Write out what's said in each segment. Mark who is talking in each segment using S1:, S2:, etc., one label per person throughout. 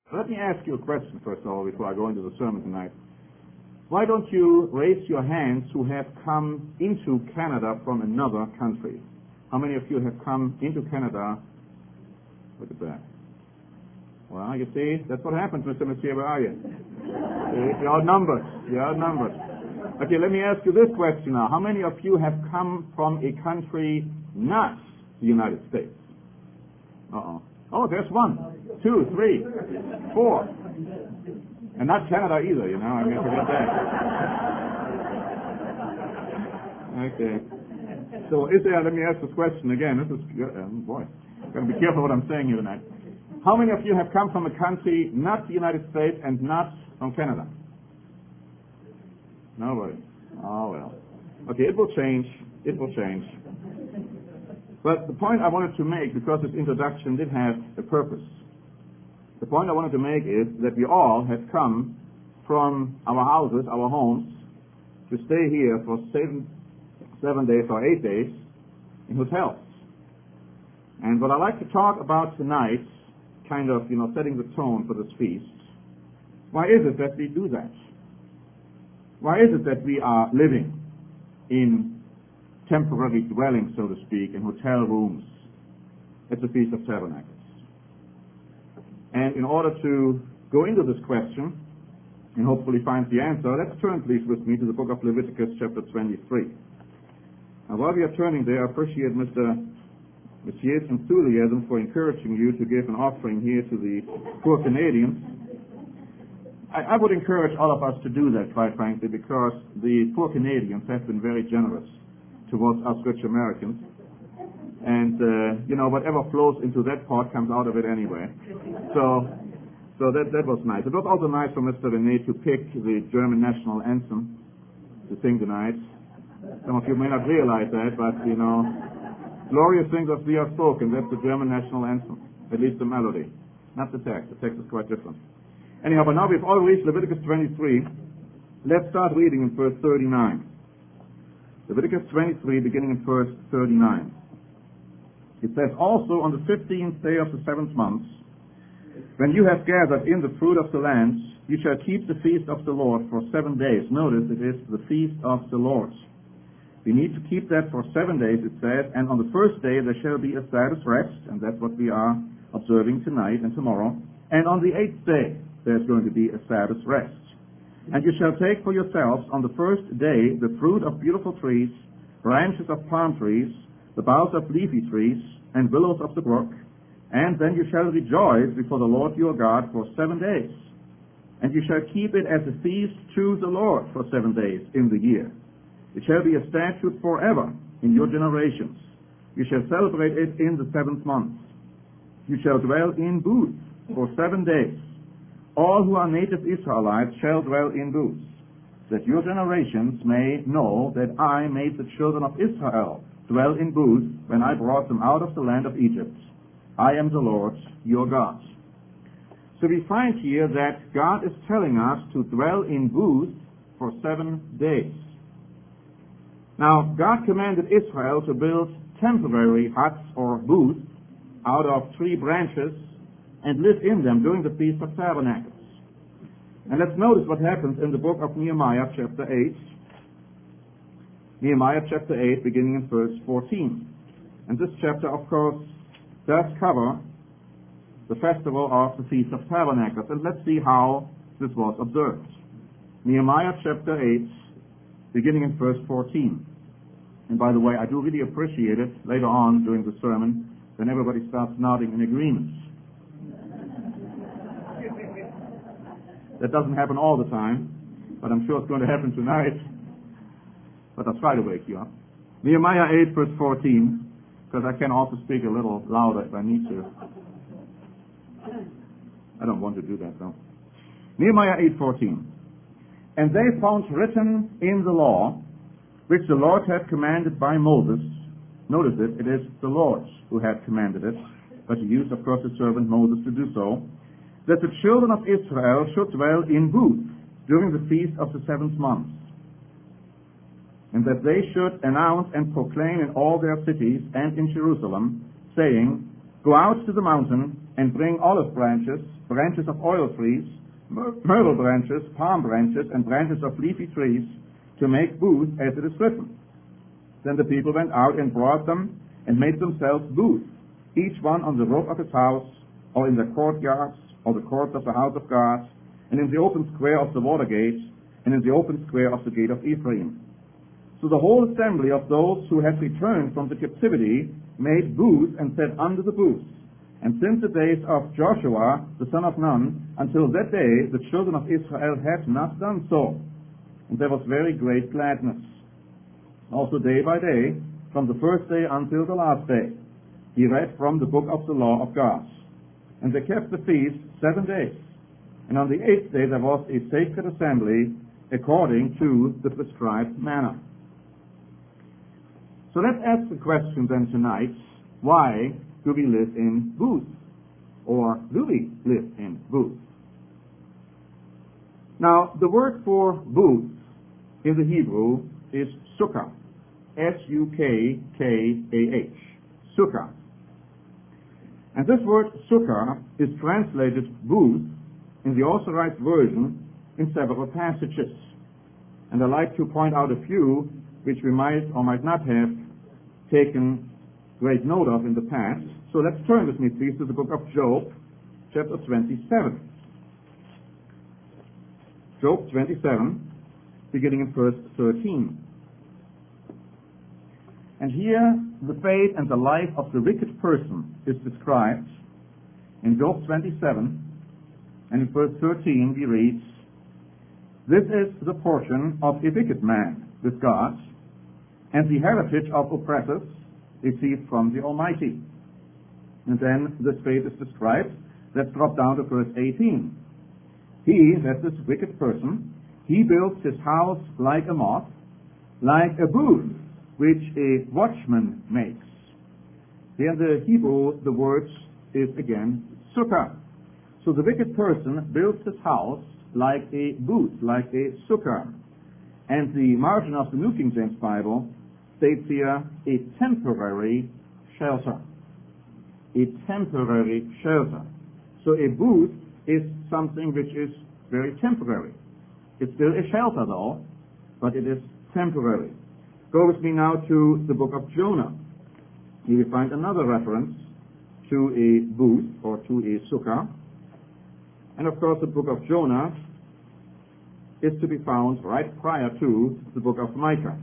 S1: Let me ask you a question, first of all, before I go into the sermon tonight. Why don't you raise your hands who have come into Canada from another country? How many of you have come into Canada? Look at that. Well, you see, that's what happens, Mr. Messier, where are you? You're outnumbered. You're outnumbered. Okay, let me ask you this question now. How many of you have come from a country not the United States? Uh-oh. Oh, there's 1, 2, 3, 4. And not Canada either, you know. I mean, forget that. Okay. So is there, let me ask this question again. This is, boy, got to be careful what I'm saying here tonight. How many of you have come from a country not the United States and not from Canada? Nobody. Oh, well. Okay, it will change. It will change. But the point I wanted to make, because this introduction did have a purpose, the point I wanted to make is that we all have come from our houses, our homes, to stay here for 7 days or 8 days in hotels. And what I'd like to talk about tonight, kind of, setting the tone for this feast, why is it that we do that? Why is it that we are living in temporary dwellings, so to speak, in hotel rooms at the Feast of Tabernacles? And in order to go into this question and hopefully find the answer, let's turn please with me to the book of Leviticus chapter 23. Now while we are turning there, I appreciate Mr. Messier's enthusiasm for encouraging you to give an offering here to the poor Canadians. I would encourage all of us to do that, quite frankly, because the poor Canadians have been very generous towards us rich Americans. And, whatever flows into that pot comes out of it anyway. So that was nice. It was also nice for Mr. Rene to pick the German national anthem to sing tonight. Some of you may not realize that, but, glorious things of thee are spoken. That's the German national anthem, at least the melody, not the text. The text is quite different. Anyhow, but now we've all reached Leviticus 23. Let's start reading in verse 39. Leviticus 23, beginning in verse 39. It says, also on the 15th day of the 7th month, when you have gathered in the fruit of the land, you shall keep the feast of the Lord for 7 days. Notice it is the feast of the Lord. We need to keep that for 7 days, it says, and on the first day there shall be a Sabbath rest, and that's what we are observing tonight and tomorrow. And on the 8th day there's going to be a Sabbath rest. And you shall take for yourselves on the first day the fruit of beautiful trees, branches of palm trees, the boughs of leafy trees, and willows of the brook, and then you shall rejoice before the Lord your God for 7 days. And you shall keep it as a feast to the Lord for 7 days in the year. It shall be a statute forever in your generations. You shall celebrate it in the 7th month. You shall dwell in booths for 7 days. All who are native Israelites shall dwell in booths, that your generations may know that I made the children of Israel dwell in booths when I brought them out of the land of Egypt. I am the Lord your God. So we find here that God is telling us to dwell in booths for 7 days. Now, God commanded Israel to build temporary huts or booths out of tree branches and live in them during the Feast of Tabernacles. And let's notice what happens in the book of Nehemiah chapter 8. Nehemiah chapter 8, beginning in verse 14. And this chapter, of course, does cover the festival of the Feast of Tabernacles. And let's see how this was observed. Nehemiah chapter 8, beginning in verse 14. And by the way, I do really appreciate it later on during the sermon when everybody starts nodding in agreement. That doesn't happen all the time, but I'm sure it's going to happen tonight. But I'll try to wake you up. Nehemiah 8, verse 14, because I can also speak a little louder if I need to. I don't want to do that, though. Nehemiah 8:14. And they found written in the law, which the Lord had commanded by Moses. Notice it is the Lord who had commanded it, but he used, of course, his servant Moses to do so, that the children of Israel should dwell in booths during the feast of the 7th month, and that they should announce and proclaim in all their cities and in Jerusalem, saying, Go out to the mountain and bring olive branches, branches of oil trees, myrtle branches, palm branches, and branches of leafy trees, to make booths as it is written. Then the people went out and brought them and made themselves booths, each one on the roof of his house, or in the courtyards, or the courts of the house of God, and in the open square of the water gate, and in the open square of the gate of Ephraim. So the whole assembly of those who had returned from the captivity made booths and sat under the booths. And since the days of Joshua, the son of Nun, until that day, the children of Israel had not done so. And there was very great gladness. Also day by day, from the first day until the last day, he read from the book of the law of God. And they kept the feast 7 days. And on the 8th day there was a sacred assembly according to the prescribed manner. So let's ask the question then tonight, why do we live in booths? Or do we live in booths? Now, the word for booth in the Hebrew is sukkah. S-U-K-K-A-H. Sukkah. And this word sukkah is translated booth in the Authorized Version in several passages. And I'd like to point out a few which we might or might not have taken great note of in the past. So let's turn with me, please, to the book of Job, chapter 27. Job 27, beginning in verse 13. And here the fate and the life of the wicked person is described in Job 27, and in verse 13 we read, "This is the portion of a wicked man with God, and the heritage of oppressors received from the Almighty." And then this fate is described. Let's drop down to verse 18. "He," that's this wicked person, "he builds his house like a moth, like a booth which a watchman makes." Here in the Hebrew, the word is again sukkah. So the wicked person builds his house like a booth, like a sukkah. And the margin of the New King James Bible states here, a temporary shelter. A temporary shelter. So a booth is something which is very temporary. It's still a shelter though, but it is temporary. Go with me now to the book of Jonah. Here we find another reference to a booth or to a sukkah. And of course the book of Jonah is to be found right prior to the book of Micah.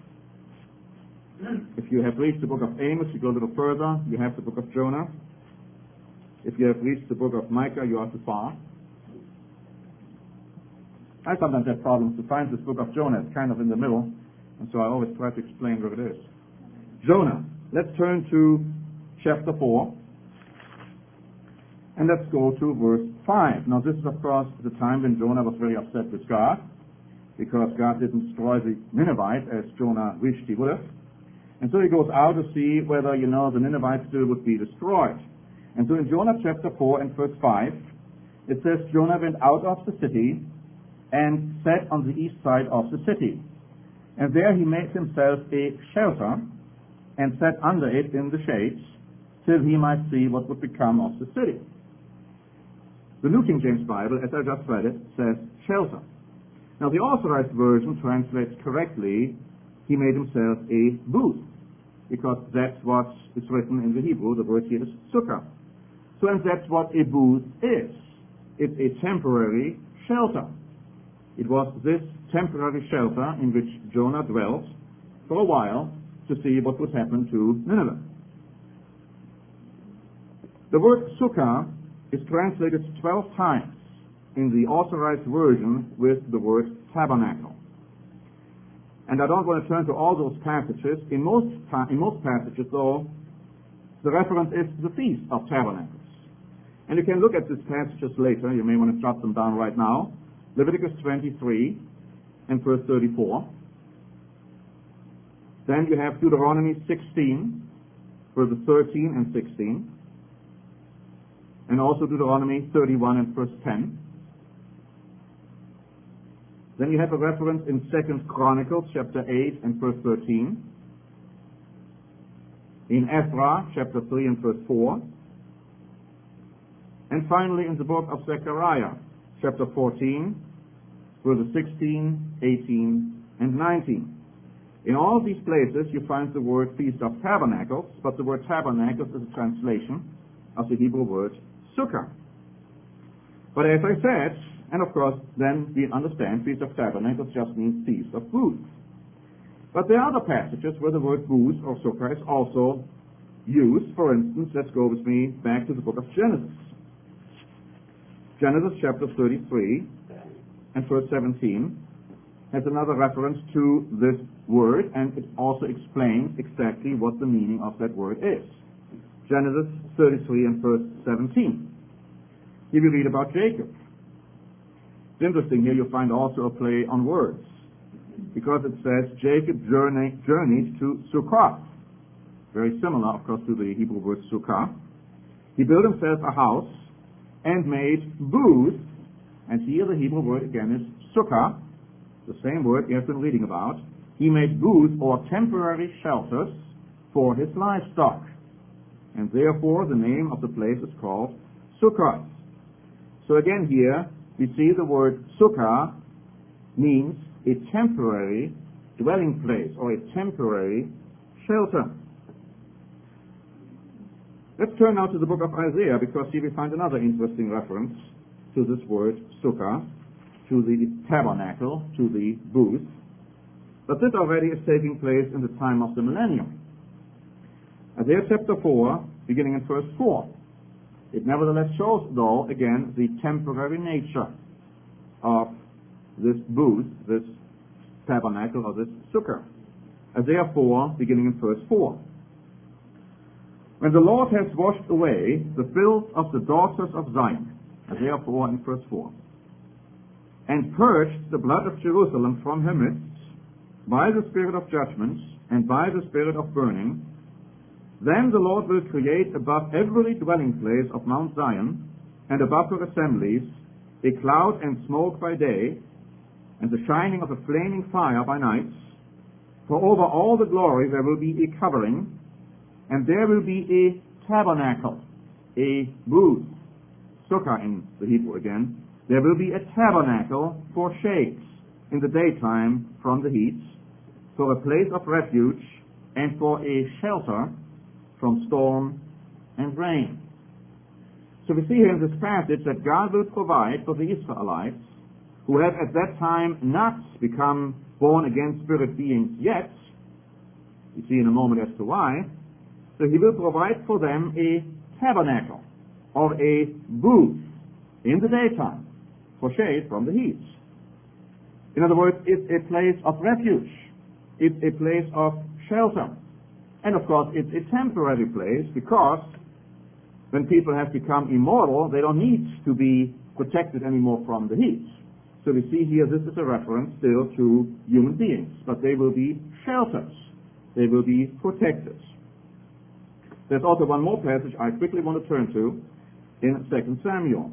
S1: If you have reached the book of Amos, you go a little further, you have the book of Jonah. If you have reached the book of Micah, you are too far. I sometimes have problems to find this book of Jonah. It's kind of in the middle, and so I always try to explain where it is. Jonah. Let's turn to chapter 4, and let's go to verse 5. Now this is of course the time when Jonah was very upset with God, because God didn't destroy the Ninevites as Jonah wished he would have. And so he goes out to see whether, the Ninevites still would be destroyed. And so in Jonah chapter 4 and verse 5, it says, "Jonah went out of the city and sat on the east side of the city. And there he made himself a shelter and sat under it in the shades, till he might see what would become of the city." The New King James Bible, as I just read it, says shelter. Now the Authorized Version translates correctly, "He made himself a booth," because that's what is written in the Hebrew. The word here is sukkah. So, and that's what a booth is. It's a temporary shelter. It was this temporary shelter in which Jonah dwelt for a while to see what would happen to Nineveh. The word sukkah is translated 12 times in the Authorized Version with the word tabernacle. And I don't want to turn to all those passages. In most passages, though, the reference is the Feast of Tabernacles. And you can look at these passages later. You may want to jot them down right now. Leviticus 23 and verse 34. Then you have Deuteronomy 16, verses 13 and 16. And also Deuteronomy 31 and verse 10. Then you have a reference in 2 Chronicles chapter 8 and verse 13. In Ezra chapter 3 and verse 4. And finally in the book of Zechariah, chapter 14, verses 16, 18, and 19. In all these places you find the word Feast of Tabernacles, but the word Tabernacles is a translation of the Hebrew word Sukkah. But as I said, and of course then we understand Feast of Tabernacles just means Feast of Booths. But there are other passages where the word booth or Sukkah is also used. For instance, let's go with me back to the book of Genesis. Genesis chapter 33 and verse 17 has another reference to this word, and it also explains exactly what the meaning of that word is. Genesis 33 and verse 17. Here we read about Jacob. It's interesting, here you find also a play on words, because it says Jacob journeyed to Sukkah. Very similar, of course, to the Hebrew word Sukkah. He built himself a house and made booths, and here the Hebrew word again is Sukkah, the same word we have been reading about. He made booths or temporary shelters for his livestock, and therefore the name of the place is called Sukkah. So again here we see the word Sukkah means a temporary dwelling place or a temporary shelter. Let's turn now to the book of Isaiah, because here we find another interesting reference to this word Sukkah, to the tabernacle, to the booth. But this already is taking place in the time of the millennium. Isaiah chapter 4, beginning in verse 4. It nevertheless shows, though, again, the temporary nature of this booth, this tabernacle, or this sukkah. Isaiah 4, beginning in verse 4. When the Lord has washed away the filth of the daughters of Zion, Isaiah 4 and verse 4, and purged the blood of Jerusalem from her midst, by the spirit of judgment and by the spirit of burning, then the Lord will create above every dwelling place of Mount Zion, and above her assemblies, a cloud and smoke by day, and the shining of a flaming fire by night. For over all the glory there will be a covering, and there will be a tabernacle, a booth, sukkah in the Hebrew again. There will be a tabernacle for shades in the daytime from the heat, for a place of refuge, and for a shelter from storm and rain. So we see here in this passage that God will provide for the Israelites, who have at that time not become born again spirit beings yet. We see in a moment as to why. So he will provide for them a tabernacle or a booth in the daytime for shade from the heat. In other words, it's a place of refuge. It's a place of shelter. And of course, it's a temporary place, because when people have become immortal, they don't need to be protected anymore from the heat. So we see here this is a reference still to human beings, but they will be shelters. They will be protected. There's also one more passage I quickly want to turn to in 2 Samuel.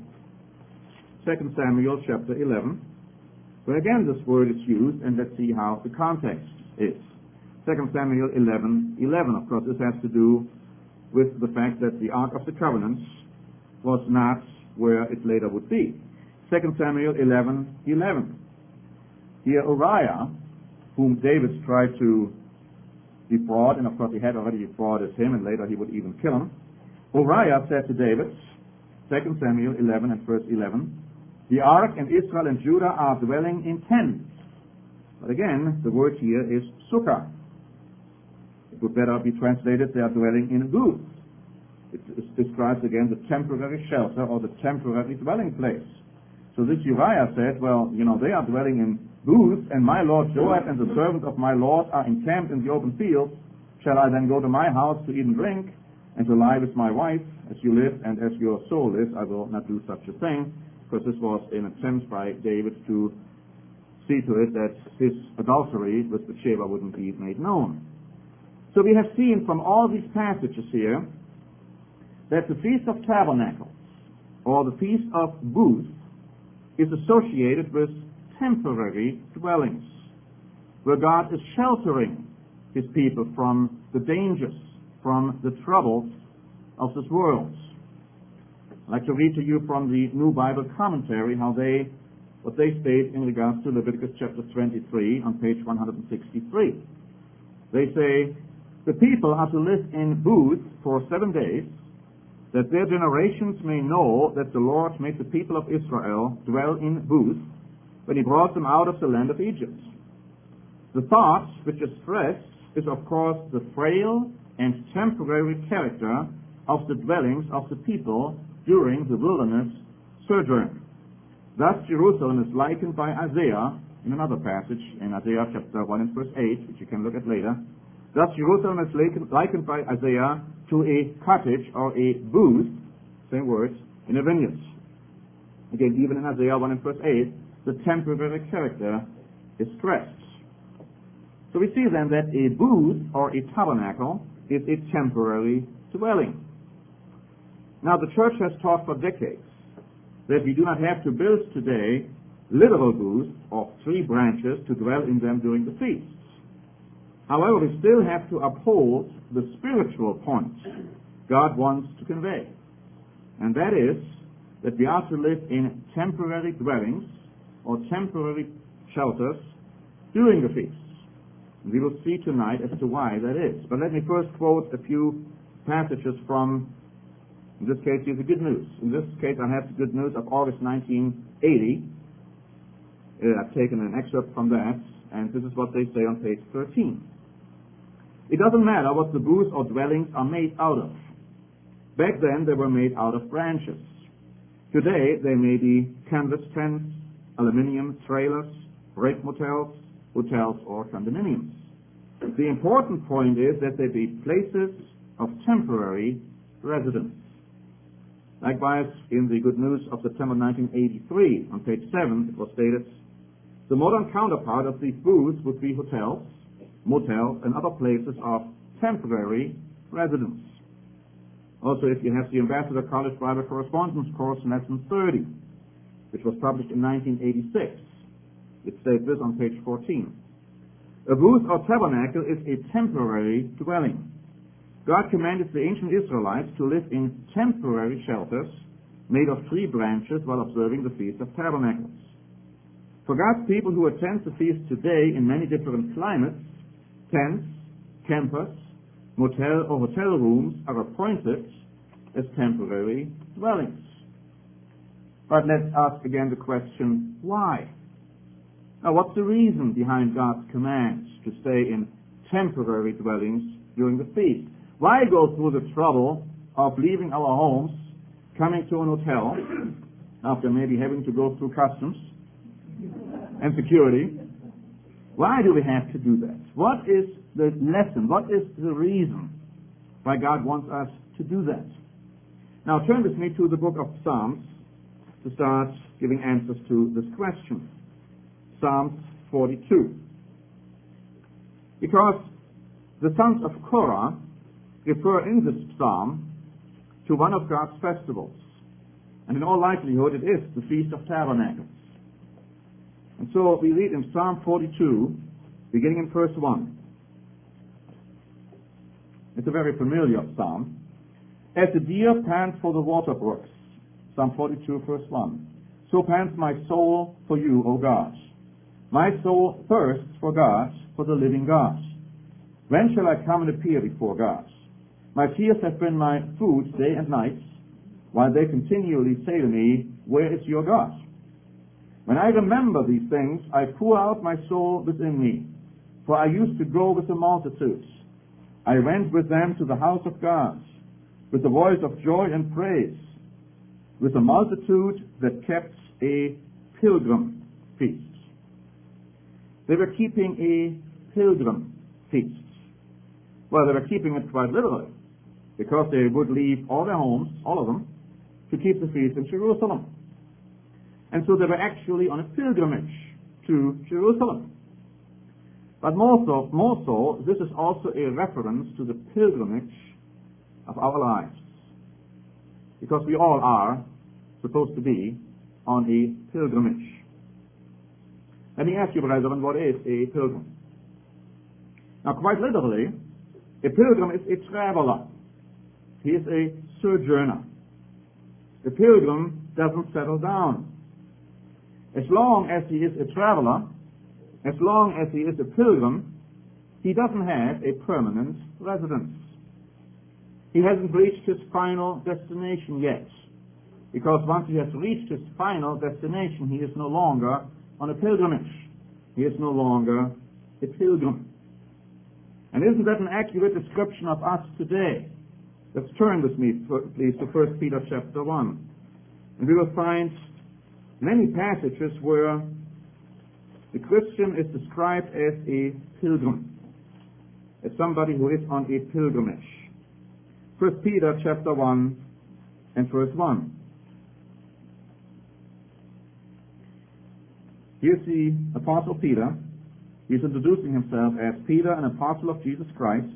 S1: 2 Samuel chapter 11, where again this word is used, and let's see how the context is. 2 Samuel 11:11. Of course, this has to do with the fact that the Ark of the Covenant was not where it later would be. 2 Samuel 11:11. Here Uriah, whom David tried to defraud, and of course he had already defrauded him, and later he would even kill him. Uriah said to David, 2 Samuel 11 and verse 11, the Ark and Israel and Judah are dwelling in tents. But again, the word here is sukkah. It would better be translated, they are dwelling in a booth. It describes again the temporary shelter or the temporary dwelling place. So this Uriah said, well, they are dwelling in booths, and my lord Joab and the servants of my lord are encamped in the open field. Shall I then go to my house to eat and drink, and to lie with my wife? As you live and as your soul lives, I will not do such a thing. Because this was an attempt by David to see to it that his adultery with Bathsheba wouldn't be made known. So we have seen from all these passages here that the Feast of Tabernacles, or the Feast of Booths, is associated with temporary dwellings, where God is sheltering his people from the dangers, from the troubles of this world. I'd like to read to you from the New Bible Commentary what they state in regards to Leviticus chapter 23 on page 163. They say, the people are to live in booths for 7 days, that their generations may know that the Lord made the people of Israel dwell in booths when he brought them out of the land of Egypt. The thought which is stressed is, of course, the frail and temporary character of the dwellings of the people during the wilderness sojourn. Thus Jerusalem is likened by Isaiah in another passage, in Isaiah chapter 1 and verse 8, which you can look at later. Thus Jerusalem is likened by Isaiah to a cottage or a booth, same words, in a vineyard. Again, even in Isaiah 1 and verse 8, the temporary character is stressed. So we see then that a booth or a tabernacle is a temporary dwelling. Now the church has taught for decades that we do not have to build today literal booths of 3 branches to dwell in them during the feasts. However, we still have to uphold the spiritual point God wants to convey. And that is that we are to live in temporary dwellings or temporary shelters during the feasts. And we will see tonight as to why that is. But let me first quote a few passages from, in this case, here's the good news. In this case, I have the good news of August 1980. I've taken an excerpt from that, and this is what they say on page 13. It doesn't matter what the booths or dwellings are made out of. Back then, they were made out of branches. Today, they may be canvas tents, aluminium trailers, brick motels, hotels, or condominiums. The important point is that they be places of temporary residence. Likewise, in the Good News of September 1983, on page 7, it was stated, the modern counterpart of these booths would be hotels, motels, and other places of temporary residence. Also, if you have the Ambassador College Bible Correspondence Course, Lesson 30, which was published in 1986, it states this on page 14. A booth or tabernacle is a temporary dwelling. God commanded the ancient Israelites to live in temporary shelters made of 3 branches while observing the Feast of Tabernacles. For God's people who attend the feast today in many different climates, tents, campers, motel or hotel rooms are appointed as temporary dwellings. But let's ask again the question, why? Now, what's the reason behind God's commands to stay in temporary dwellings during the feast? Why go through the trouble of leaving our homes, coming to an hotel, after maybe having to go through customs and security? Why do we have to do that? What is the lesson? What is the reason why God wants us to do that? Now turn with me to the book of Psalms to start giving answers to this question. Psalms 42. Because the sons of Korah refer in this psalm to one of God's festivals. And in all likelihood it is the Feast of Tabernacles. And so we read in Psalm 42, beginning in verse 1. It's a very familiar psalm. As the deer pants for the water brooks, Psalm 42, verse 1, so pants my soul for you, O God. My soul thirsts for God, for the living God. When shall I come and appear before God? My tears have been my food day and night, while they continually say to me, where is your God? When I remember these things, I pour out my soul within me. For I used to go with the multitudes. I went with them to the house of God, with the voice of joy and praise, with a multitude that kept a pilgrim feast. They were keeping a pilgrim feast. Well, they were keeping it quite literally, because they would leave all their homes, all of them, to keep the feast in Jerusalem. And so they were actually on a pilgrimage to Jerusalem. But more so, this is also a reference to the pilgrimage of our lives. Because we all are supposed to be on a pilgrimage. Let me ask you, brethren, what is a pilgrim? Now, quite literally, a pilgrim is a traveler. He is a sojourner. The pilgrim doesn't settle down. As long as he is a traveler, as long as he is a pilgrim, he doesn't have a permanent residence. He hasn't reached his final destination yet, because once he has reached his final destination, he is no longer on a pilgrimage. He is no longer a pilgrim. And isn't that an accurate description of us today? Let's turn with me, please, to 1 Peter chapter 1. And we will find many passages where the Christian is described as a pilgrim, as somebody who is on a pilgrimage. 1 Peter chapter 1 and verse 1. Here's the Apostle Peter. He's introducing himself as Peter, an apostle of Jesus Christ,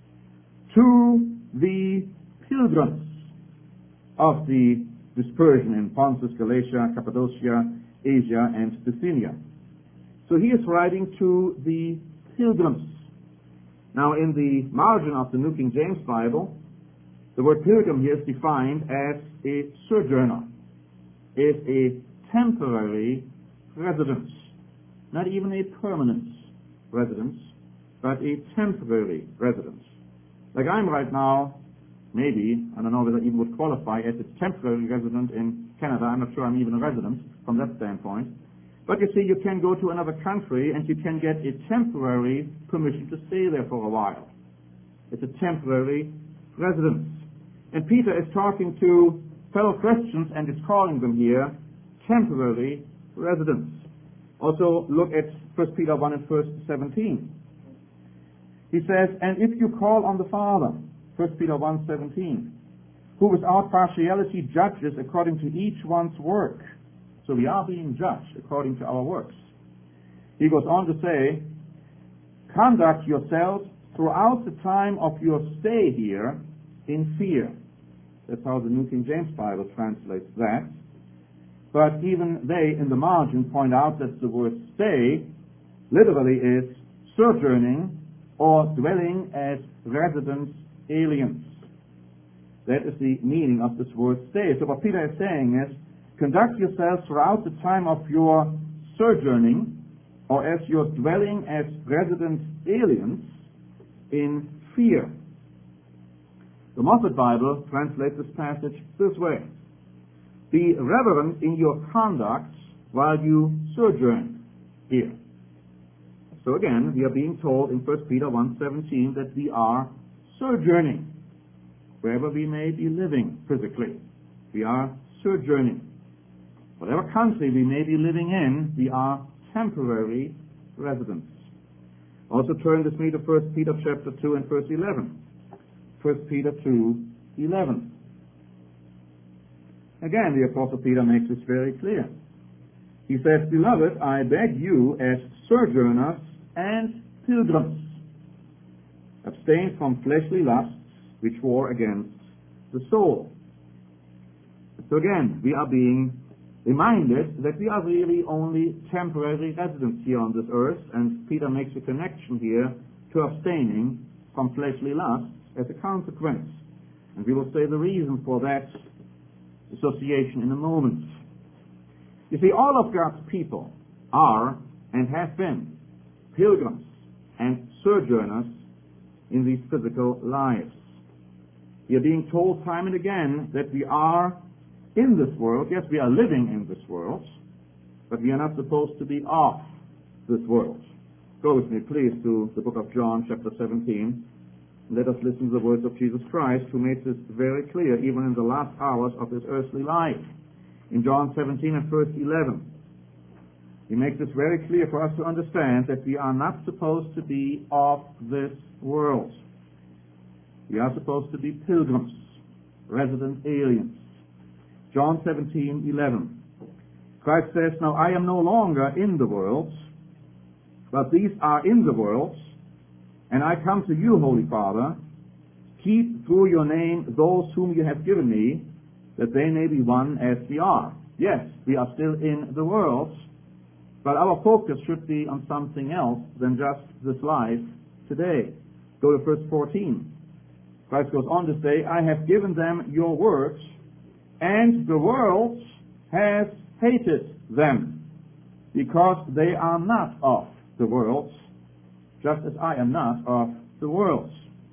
S1: to the pilgrims of the dispersion in Pontus, Galatia, Cappadocia, Asia, and Bithynia. So he is writing to the pilgrims. Now, in the margin of the New King James Bible, the word pilgrim here is defined as a sojourner, is a temporary residence, not even a permanent residence, but a temporary residence. Like I'm right now, maybe, I don't know whether I even would qualify as a temporary resident in Canada. I'm not sure I'm even a resident from that standpoint. But you see, you can go to another country and you can get a temporary permission to stay there for a while. It's a temporary residence. And Peter is talking to fellow Christians and is calling them here temporary residents. Also, look at 1 Peter 1 and verse 17. He says, and if you call on the Father, 1 Peter 1:17, who without partiality judges according to each one's work. So we are being judged according to our works. He goes on to say, conduct yourselves throughout the time of your stay here in fear. That's how the New King James Bible translates that. But even they in the margin point out that the word stay literally is sojourning or dwelling as resident aliens. That is the meaning of this word stay. So what Peter is saying is, conduct yourselves throughout the time of your sojourning, or as you're dwelling as resident aliens, in fear. The Moffat Bible translates this passage this way. Be reverent in your conduct while you sojourn here. So again, we are being told in 1 Peter 1:17 that we are sojourning, wherever we may be living physically. We are sojourning. Whatever country we may be living in, we are temporary residents. Also turn with me to 1 Peter chapter 2 and verse 11. 1 Peter 2:11. Again, the Apostle Peter makes this very clear. He says, beloved, I beg you as sojourners and pilgrims, abstain from fleshly lusts which war against the soul. So again, we are being reminded that we are really only temporary residents here on this earth, and Peter makes a connection here to abstaining from fleshly lusts as a consequence. And we will say the reason for that association in a moment. You see, all of God's people are and have been pilgrims and sojourners in these physical lives. We are being told time and again that we are in this world. Yes, we are living in this world, but we are not supposed to be of this world. Go with me, please, to the book of John, chapter 17. Let us listen to the words of Jesus Christ, who makes this very clear, even in the last hours of his earthly life. In John 17 and verse 11, he makes this very clear for us to understand that we are not supposed to be of this world. We are supposed to be pilgrims, resident aliens. John 17:11. Christ says, now I am no longer in the world, but these are in the world, and I come to you, Holy Father. Keep through your name those whom you have given me, that they may be one as we are. Yes, we are still in the world, but our focus should be on something else than just this life today. Go to verse 14. Christ goes on to say, I have given them your words, and the world has hated them, because they are not of the world, just as I am not of the world.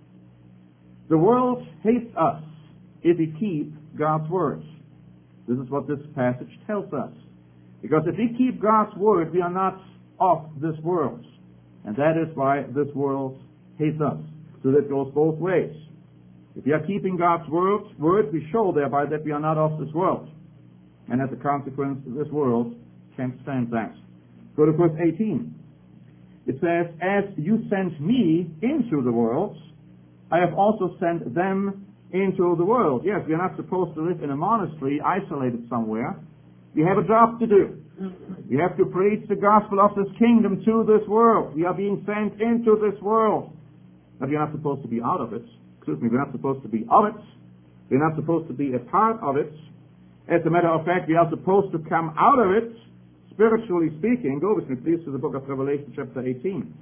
S1: The world hates us if we keep God's word. This is what this passage tells us. Because if we keep God's word, we are not of this world. And that is why this world hates us. So that goes both ways. If we are keeping God's word, we show thereby that we are not of this world. And as a consequence, this world can't stand that. Go to verse 18. It says, as you sent me into the world, I have also sent them into the world. Yes, we are not supposed to live in a monastery isolated somewhere. We have a job to do. We have to preach the gospel of this kingdom to this world. We are being sent into this world. But we are not supposed to be out of it. We're not supposed to be of it. We're not supposed to be a part of it. As a matter of fact, we are supposed to come out of it, spiritually speaking. Go with me, please, to the book of Revelation, chapter 18.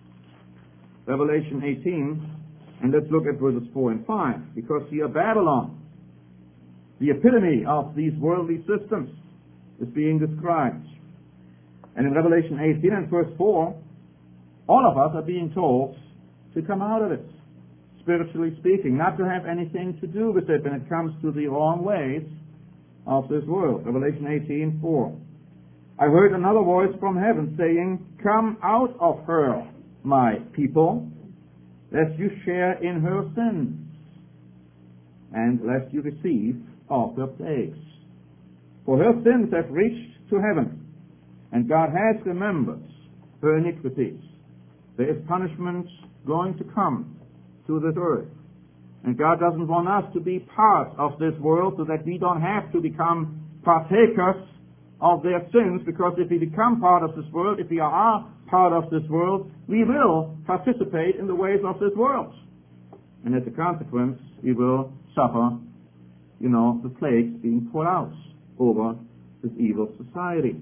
S1: Revelation 18, and let's look at verses 4 and 5, because here Babylon, the epitome of these worldly systems, is being described. And in Revelation 18 and verse 4, all of us are being told to come out of it, spiritually speaking, not to have anything to do with it when it comes to the wrong ways of this world. Revelation 18:4. I heard another voice from heaven saying, come out of her, my people, lest you share in her sins, and lest you receive of her plagues. For her sins have reached to heaven, and God has remembered her iniquities. There is punishment going to come to this earth. And God doesn't want us to be part of this world so that we don't have to become partakers of their sins, because if we become part of this world, if we are part of this world, we will participate in the ways of this world. And as a consequence, we will suffer, the plagues being poured out over this evil society.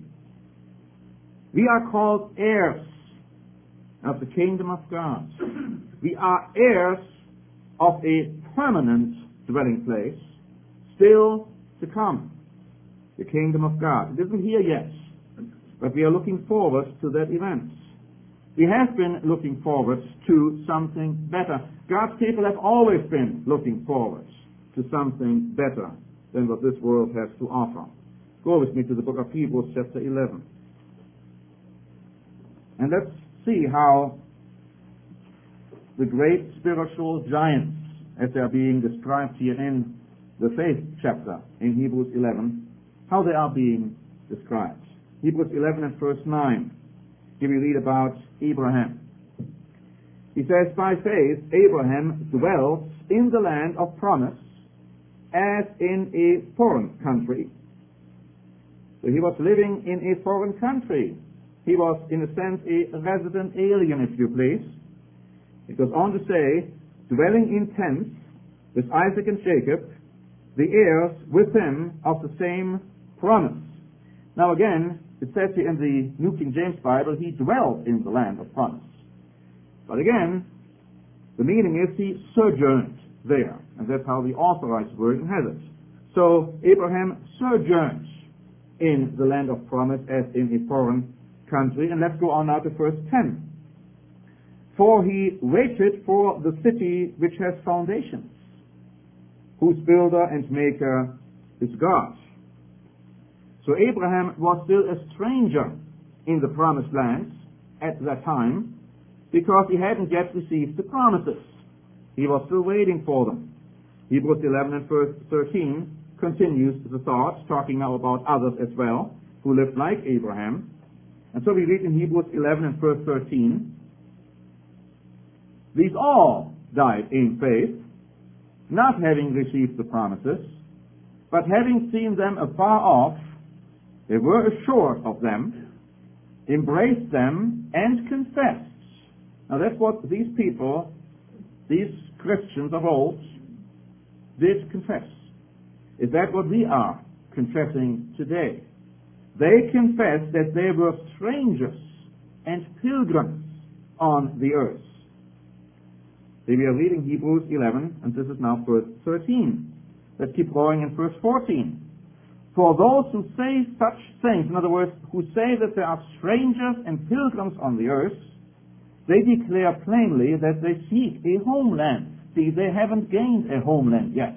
S1: We are called heirs of the kingdom of God. We are heirs of a permanent dwelling place still to come, the kingdom of God. It isn't here yet, but we are looking forward to that event. We have been looking forward to something better. God's people have always been looking forward to something better than what this world has to offer. Go with me to the book of Hebrews, chapter 11. And let's see how the great spiritual giants, as they are being described here in the faith chapter in Hebrews 11, how they are being described. Hebrews 11 and verse 9. Here we read about Abraham. He says, by faith Abraham dwelt in the land of promise as in a foreign country. So he was living in a foreign country. He was, in a sense, a resident alien, if you please. It goes on to say, dwelling in tents with Isaac and Jacob, the heirs with him of the same promise. Now again, it says here in the New King James Bible, he dwelt in the land of promise. But again, the meaning is he sojourned there. And that's how the Authorized Version has it. So Abraham sojourned in the land of promise as in a foreign country. And let's go on now to verse 10. For he waited for the city which has foundations, whose builder and maker is God. So Abraham was still a stranger in the promised land at that time, because he hadn't yet received the promises. He was still waiting for them. Hebrews 11 and verse 13 continues the thought, talking now about others as well, who lived like Abraham. And so we read in Hebrews 11 and verse 13, these all died in faith, not having received the promises, but having seen them afar off, they were assured of them, embraced them, and confessed. Now that's what these people, these Christians of old, did confess. Is that what we are confessing today? They confessed that they were strangers and pilgrims on the earth. We are reading Hebrews 11, and this is now verse 13. Let's keep going in verse 14. For those who say such things, in other words, who say that there are strangers and pilgrims on the earth, they declare plainly that they seek a homeland. See, they haven't gained a homeland yet.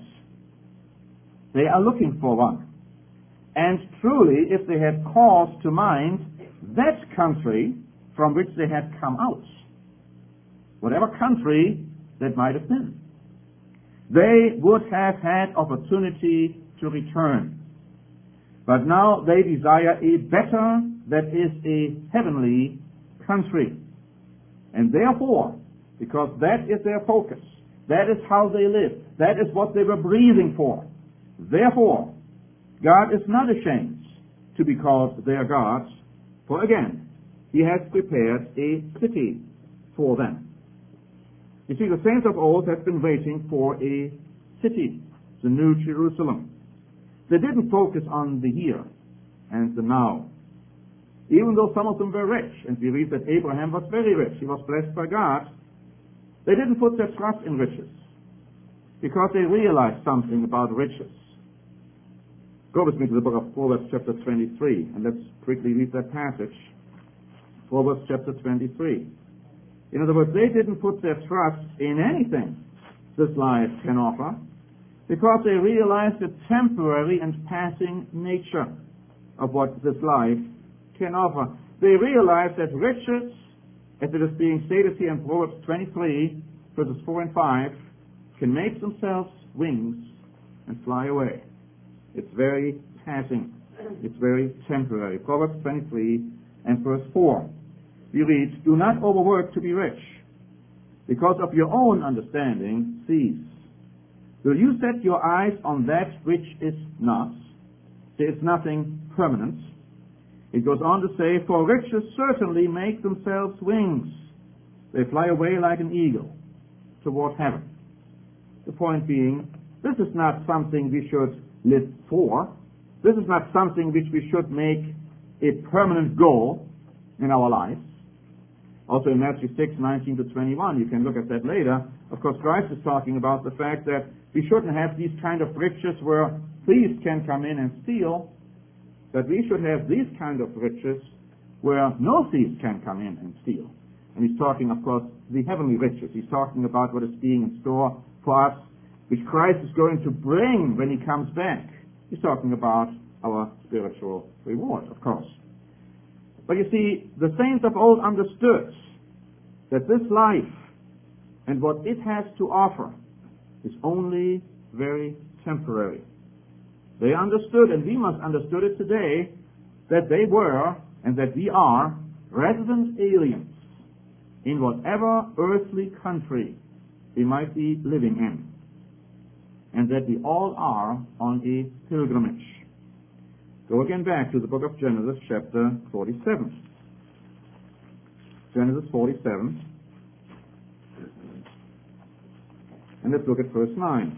S1: They are looking for one. And truly, if they had cause to mind that country from which they had come out, whatever country that might have been, they would have had opportunity to return. But now they desire a better, that is a heavenly country. And therefore, because that is their focus, that is how they live, that is what they were breathing for, therefore, God is not ashamed to be called their God, for again, He has prepared a city for them. You see, the saints of old have been waiting for a city, the New Jerusalem. They didn't focus on the here and the now. Even though some of them were rich, and we read that Abraham was very rich, he was blessed by God, they didn't put their trust in riches because they realized something about riches. Go with me to the book of Proverbs chapter 23, and let's quickly read that passage. Proverbs chapter 23. In other words, they didn't put their trust in anything this life can offer because they realized the temporary and passing nature of what this life can offer. They realized that riches, as it is being stated here in Proverbs 23, verses 4 and 5, can make themselves wings and fly away. It's very passing. It's very temporary. Proverbs 23 and verse 4. We read, do not overwork to be rich. Because of your own understanding, cease. Will you set your eyes on that which is not? There is nothing permanent. It goes on to say, for riches certainly make themselves wings. They fly away like an eagle toward heaven. The point being, this is not something we should live for. This is not something which we should make a permanent goal in our lives. Also in Matthew 6, 19 to 21, you can look at that later. Of course, Christ is talking about the fact that we shouldn't have these kind of riches where thieves can come in and steal, but we should have these kind of riches where no thieves can come in and steal. And he's talking, of course, the heavenly riches. He's talking about what is being in store for us, which Christ is going to bring when He comes back. He's talking about our spiritual reward, of course. But you see, the saints of old understood that this life and what it has to offer is only very temporary. They understood, and we must understood it today, that they were, and that we are, resident aliens in whatever earthly country we might be living in, and that we all are on a pilgrimage. Go again back to the book of Genesis, chapter 47. Genesis 47. And let's look at verse 9.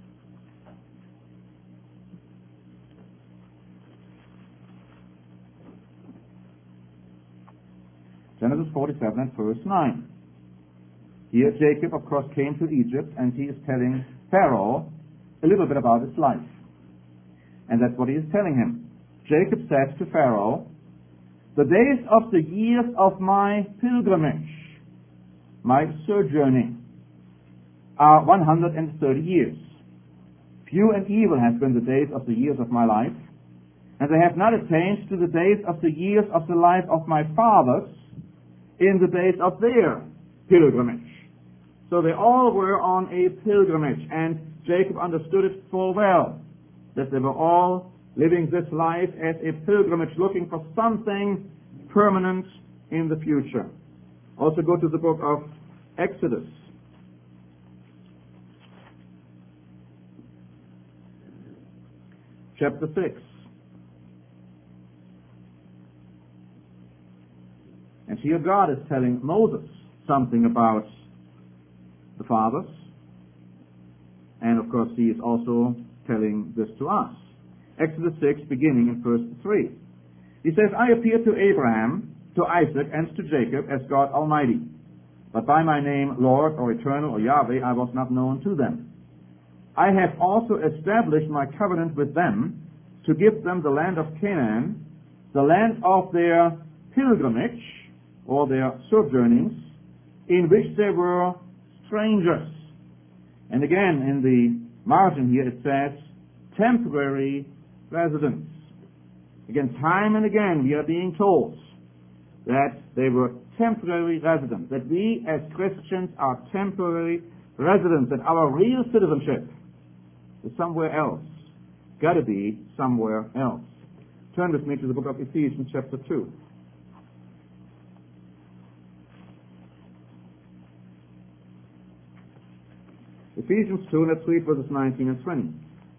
S1: Genesis 47 and verse 9. Here Jacob, of course, came to Egypt, and he is telling Pharaoh a little bit about his life. And that's what he is telling him. Jacob said to Pharaoh, the days of the years of my pilgrimage, my sojourning, are 130 years. Few and evil have been the days of the years of my life, and they have not attained to the days of the years of the life of my fathers in the days of their pilgrimage. So they all were on a pilgrimage, and Jacob understood it full well, that they were all living this life as a pilgrimage, looking for something permanent in the future. Also go to the book of Exodus. Chapter 6. And here God is telling Moses something about the fathers, and of course he is also telling this to us. Exodus 6, beginning in verse 3. He says, I appeared to Abraham, to Isaac, and to Jacob as God Almighty, but by my name, Lord, or Eternal, or Yahweh, I was not known to them. I have also established my covenant with them to give them the land of Canaan, the land of their pilgrimage, or their sojournings, in which they were strangers. And again, in the margin here it says, temporary residents. Again, time and again we are being told that they were temporary residents, that we as Christians are temporary residents, that our real citizenship is somewhere else. Got to be somewhere else. Turn with me to the book of Ephesians chapter 2. Ephesians 2, let's read verses 19 and 20.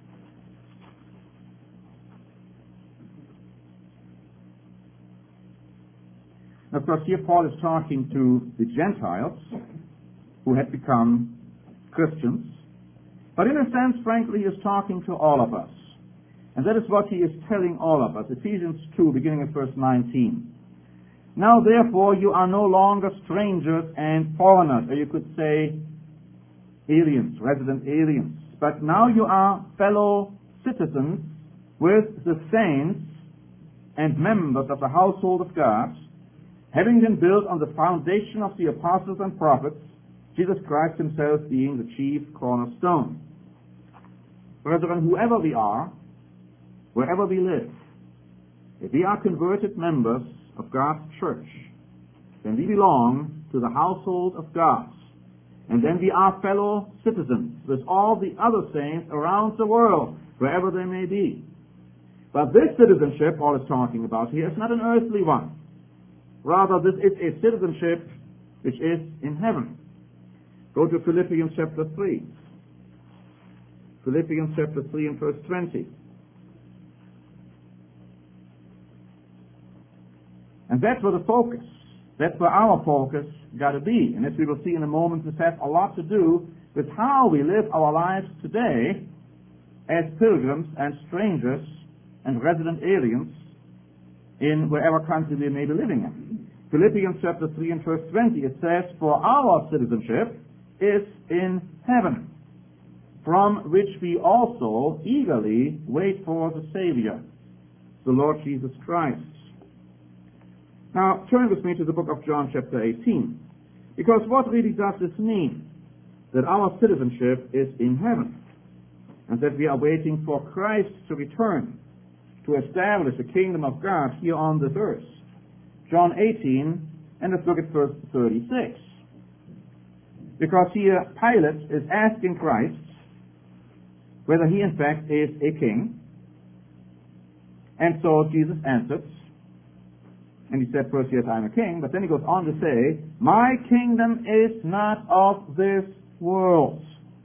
S1: Of course, here Paul is talking to the Gentiles who had become Christians. But in a sense, frankly, he is talking to all of us. And that is what he is telling all of us. Ephesians 2, beginning at verse 19. Now, therefore, you are no longer strangers and foreigners, or you could say aliens, resident aliens. But now you are fellow citizens with the saints and members of the household of God, having been built on the foundation of the apostles and prophets, Jesus Christ himself being the chief cornerstone. Brethren, whoever we are, wherever we live, if we are converted members of God's church, then we belong to the household of God. And then we are fellow citizens with all the other saints around the world, wherever they may be. But this citizenship Paul is talking about here is not an earthly one. Rather, this is a citizenship which is in heaven. Go to Philippians chapter 3. Philippians chapter 3 and verse 20. And that's where the focus, that's where our focus got to be. And as we will see in a moment, this has a lot to do with how we live our lives today as pilgrims and strangers and resident aliens in wherever country we may be living in. Philippians chapter 3 and verse 20, it says, for our citizenship is in heaven, from which we also eagerly wait for the Savior, the Lord Jesus Christ. Now, turn with me to the book of John chapter 18, because what really does this mean? That our citizenship is in heaven, and that we are waiting for Christ to return to establish the kingdom of God here on this earth. John 18, and let's look at verse 36. Because here Pilate is asking Christ whether he in fact is a king. And so Jesus answers, and he said, first, yes, I'm a king, but then he goes on to say, my kingdom is not of this world.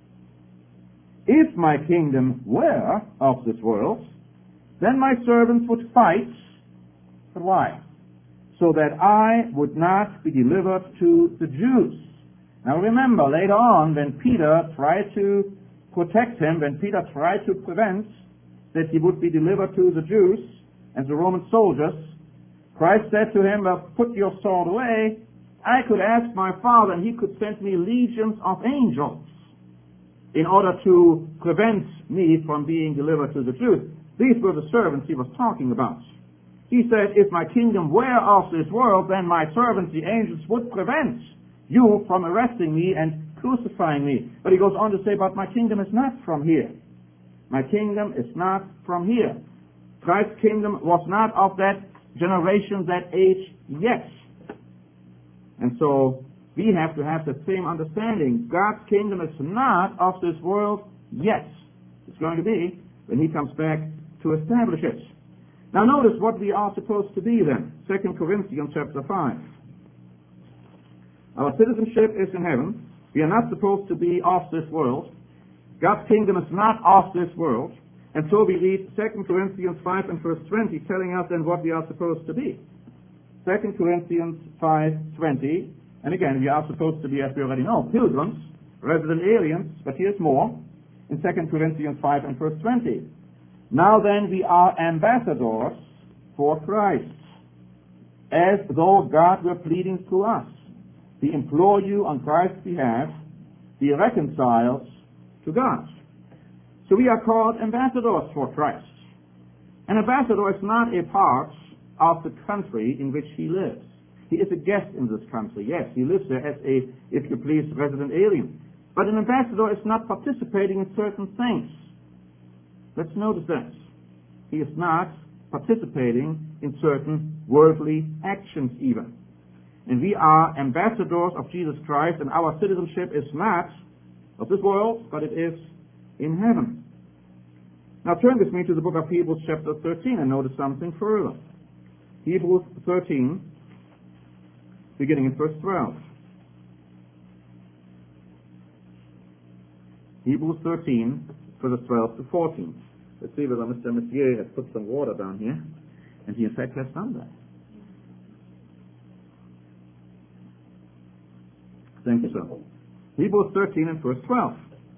S1: If my kingdom were of this world, then my servants would fight. But why? So that I would not be delivered to the Jews. Now remember, later on, when Peter tried to protect him, when Peter tried to prevent that he would be delivered to the Jews and the Roman soldiers, Christ said to him, well, put your sword away. I could ask my Father, and he could send me legions of angels in order to prevent me from being delivered to the Jews. These were the servants he was talking about. He said, if my kingdom were of this world, then my servants, the angels, would prevent you from arresting me and crucifying me. But he goes on to say, but my kingdom is not from here. My kingdom is not from here. Christ's kingdom was not of that generation, that age yet. And so we have to have the same understanding. God's kingdom is not of this world yet. It's going to be when he comes back to establish it. Now notice what we are supposed to be then. 2 Corinthians chapter 5. Our citizenship is in heaven. We are not supposed to be of this world. God's kingdom is not of this world. And so we read 2 Corinthians 5 and verse 20 telling us then what we are supposed to be. 2 Corinthians 5:20. And again, we are supposed to be, as we already know, pilgrims, resident aliens, but here's more. In 2 Corinthians 5 and verse 20. Now then we are ambassadors for Christ, as though God were pleading through us. We implore you on Christ's behalf, be reconciled to God. So we are called ambassadors for Christ. An ambassador is not a part of the country in which he lives. He is a guest in this country. Yes, he lives there as a, if you please, resident alien. But an ambassador is not participating in certain things. Let's notice that. He is not participating in certain worldly actions even. And we are ambassadors of Jesus Christ, and our citizenship is not of this world, but it is in heaven. Now turn with me to the book of Hebrews chapter 13 and notice something further. Hebrews 13, beginning in verse 12. Hebrews 13, verses 12 to 14. Let's see whether Mr. Messier has put some water down here. And he in fact has done that. Thank you, sir. Hebrews 13 and verse 12.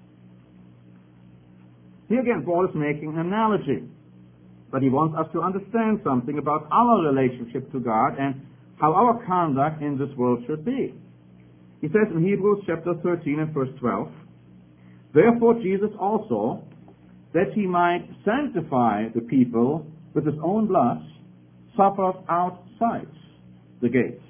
S1: Here again, Paul is making an analogy. But he wants us to understand something about our relationship to God and how our conduct in this world should be. He says in Hebrews chapter 13 and verse 12, "Therefore Jesus also, that he might sanctify the people with his own blood, suffered outside the gates.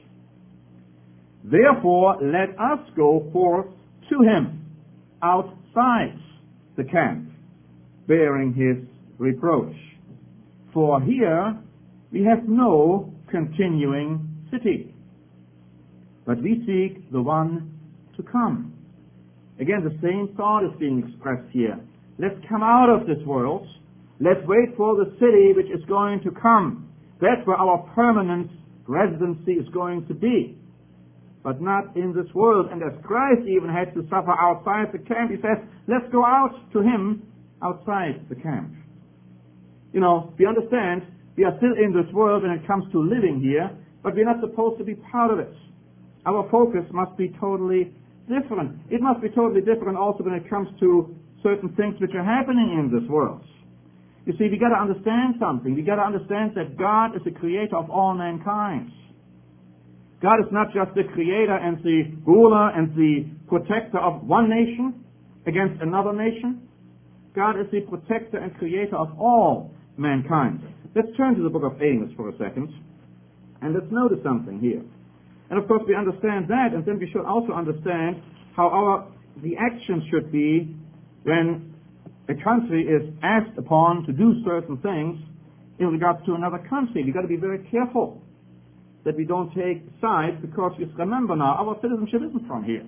S1: Therefore let us go forth to him outside the camp, bearing his reproach. For here we have no continuing city, but we seek the one to come." Again, the same thought is being expressed here. Let's come out of this world. Let's wait for the city which is going to come. That's where our permanent residency is going to be, but not in this world. And as Christ even had to suffer outside the camp, he says, let's go out to him outside the camp. You know, we understand we are still in this world when it comes to living here, but we're not supposed to be part of it. Our focus must be totally different. It must be totally different also when it comes to certain things which are happening in this world. You see, we got to understand something. We got to understand that God is the creator of all mankind. God is not just the creator and the ruler and the protector of one nation against another nation. God is the protector and creator of all mankind. Let's turn to the book of Amos for a second, and let's notice something here. And of course we understand that, and then we should also understand how the action should be when a country is asked upon to do certain things in regards to another country. We've got to be very careful that we don't take sides, because you remember now, our citizenship isn't from here.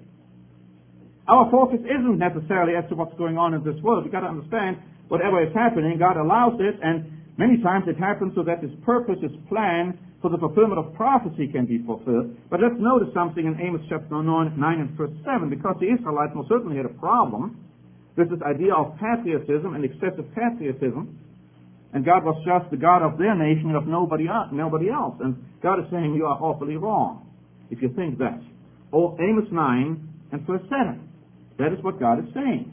S1: Our focus isn't necessarily as to what's going on in this world. We've got to understand whatever is happening, God allows it, and many times it happens so that his purpose, his plan for the fulfillment of prophecy can be fulfilled. But let's notice something in Amos chapter 9 and verse 7, because the Israelites most certainly had a problem with this idea of patriotism and excessive patriotism, and God was just the God of their nation and of nobody else. And God is saying, you are awfully wrong if you think that. Oh, Amos 9 and verse 7. That is what God is saying,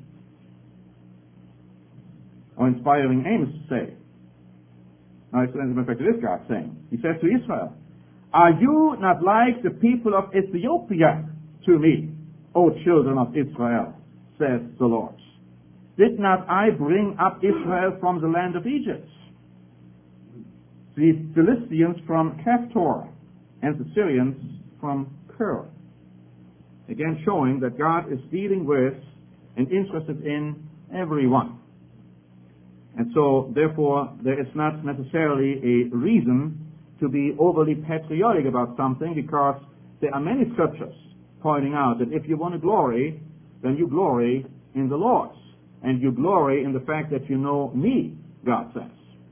S1: or inspiring Amos to say. Now, as a matter of fact, it is God saying. He says to Israel, "Are you not like the people of Ethiopia to me, O children of Israel, says the Lord? Did not I bring up Israel from the land of Egypt, the Philistines from Caphtor, and the Syrians from Kir?" Again, showing that God is dealing with and interested in everyone. And so, therefore, there is not necessarily a reason to be overly patriotic about something, because there are many scriptures pointing out that if you want to glory, then you glory in the Lord. And you glory in the fact that you know me, God says.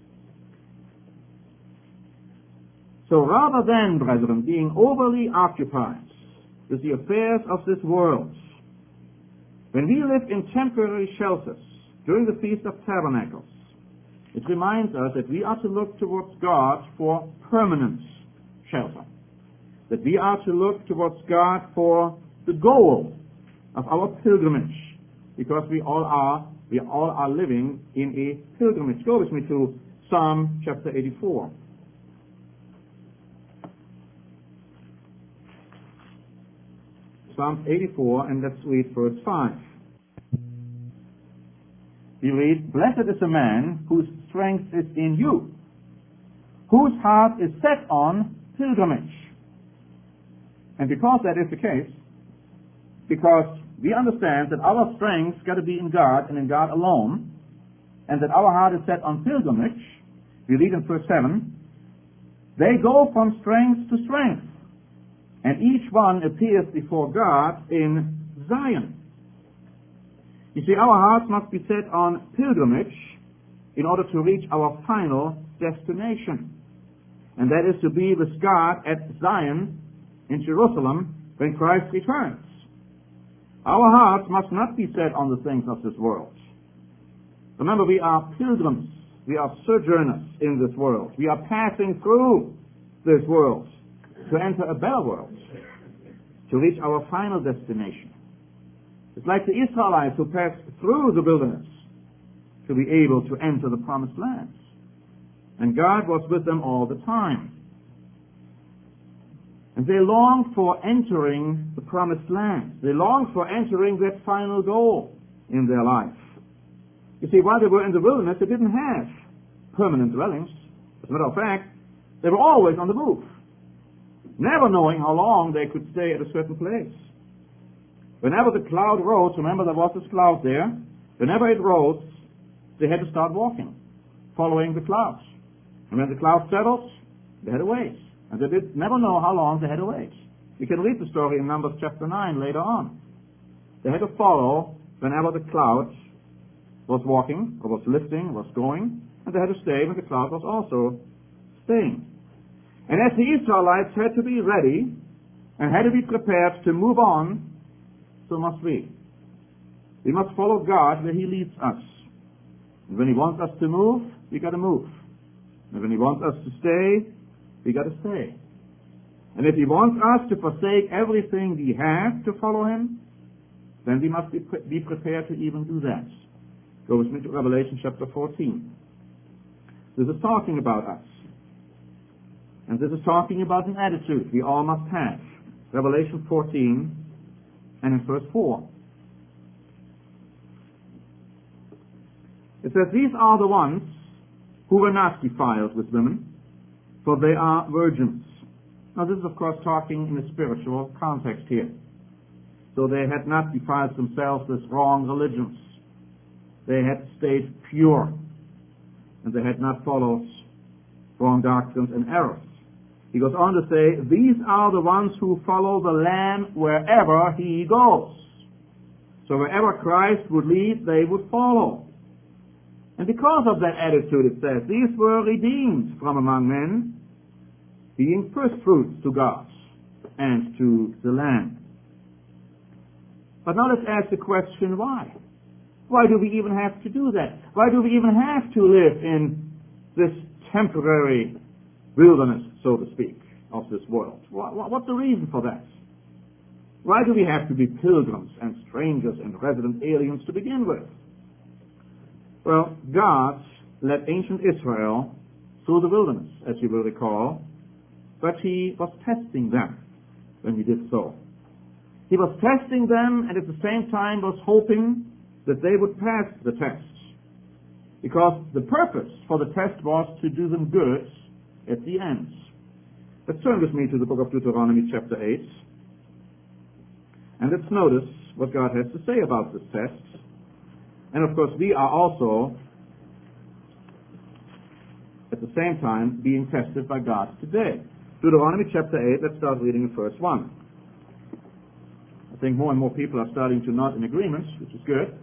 S1: So rather than, brethren, being overly occupied with the affairs of this world, when we live in temporary shelters during the Feast of Tabernacles, it reminds us that we are to look towards God for permanent shelter. That we are to look towards God for the goal of our pilgrimage, because we all are living in a pilgrimage. Go with me to Psalm chapter 84. Psalm 84, and let's read verse 5. we read, "Blessed is a man whose strength is in you, whose heart is set on pilgrimage." And because that is the case, because we understand that our strength's got to be in God and in God alone, and that our heart is set on pilgrimage, we read in verse 7, "They go from strength to strength, and each one appears before God in Zion." You see, our hearts must be set on pilgrimage in order to reach our final destination. And that is to be with God at Zion in Jerusalem when Christ returns. Our hearts must not be set on the things of this world. Remember, we are pilgrims. We are sojourners in this world. We are passing through this world to enter a better world, to reach our final destination. It's like the Israelites who passed through the wilderness to be able to enter the promised land. And God was with them all the time. And they longed for entering the promised land. They longed for entering that final goal in their life. You see, while they were in the wilderness, they didn't have permanent dwellings. As a matter of fact, they were always on the move, never knowing how long they could stay at a certain place. Whenever the cloud rose, remember there was this cloud there, whenever it rose, they had to start walking, following the clouds. And when the cloud settled, they had to wait. And they did never know how long they had to wait. You can read the story in Numbers chapter 9 later on. They had to follow whenever the cloud was walking, or was lifting, was going, and they had to stay when the cloud was also staying. And as the Israelites had to be ready and had to be prepared to move on, so must we. We must follow God where He leads us. And when He wants us to move, we got to move. And when He wants us to stay, we got to stay. And if He wants us to forsake everything we have to follow Him, then we must be prepared to even do that. Go with me to Revelation chapter 14. This is talking about us. And this is talking about an attitude we all must have. Revelation 14 and in verse 4. It says, "These are the ones who were not defiled with women, for they are virgins." Now this is of course talking in a spiritual context here. So they had not defiled themselves with wrong religions. They had stayed pure. And they had not followed wrong doctrines and errors. He goes on to say, "These are the ones who follow the Lamb wherever He goes." So wherever Christ would lead, they would follow. And because of that attitude, it says, these were redeemed from among men, being first fruits to God and to the Lamb. But now let's ask the question, why? Why do we even have to do that? Why do we even have to live in this temporary wilderness, so to speak, of this world? What's the reason for that? Why do we have to be pilgrims and strangers and resident aliens to begin with? Well, God led ancient Israel through the wilderness, as you will recall, but He was testing them when He did so. He was testing them and at the same time was hoping that they would pass the test, because the purpose for the test was to do them good at the end. Let's turn with me to the book of Deuteronomy chapter 8, and let's notice what God has to say about this test. And of course we are also at the same time being tested by God today. Deuteronomy chapter 8, let's start reading in verse 1. I think more and more people are starting to nod in agreement, which is good.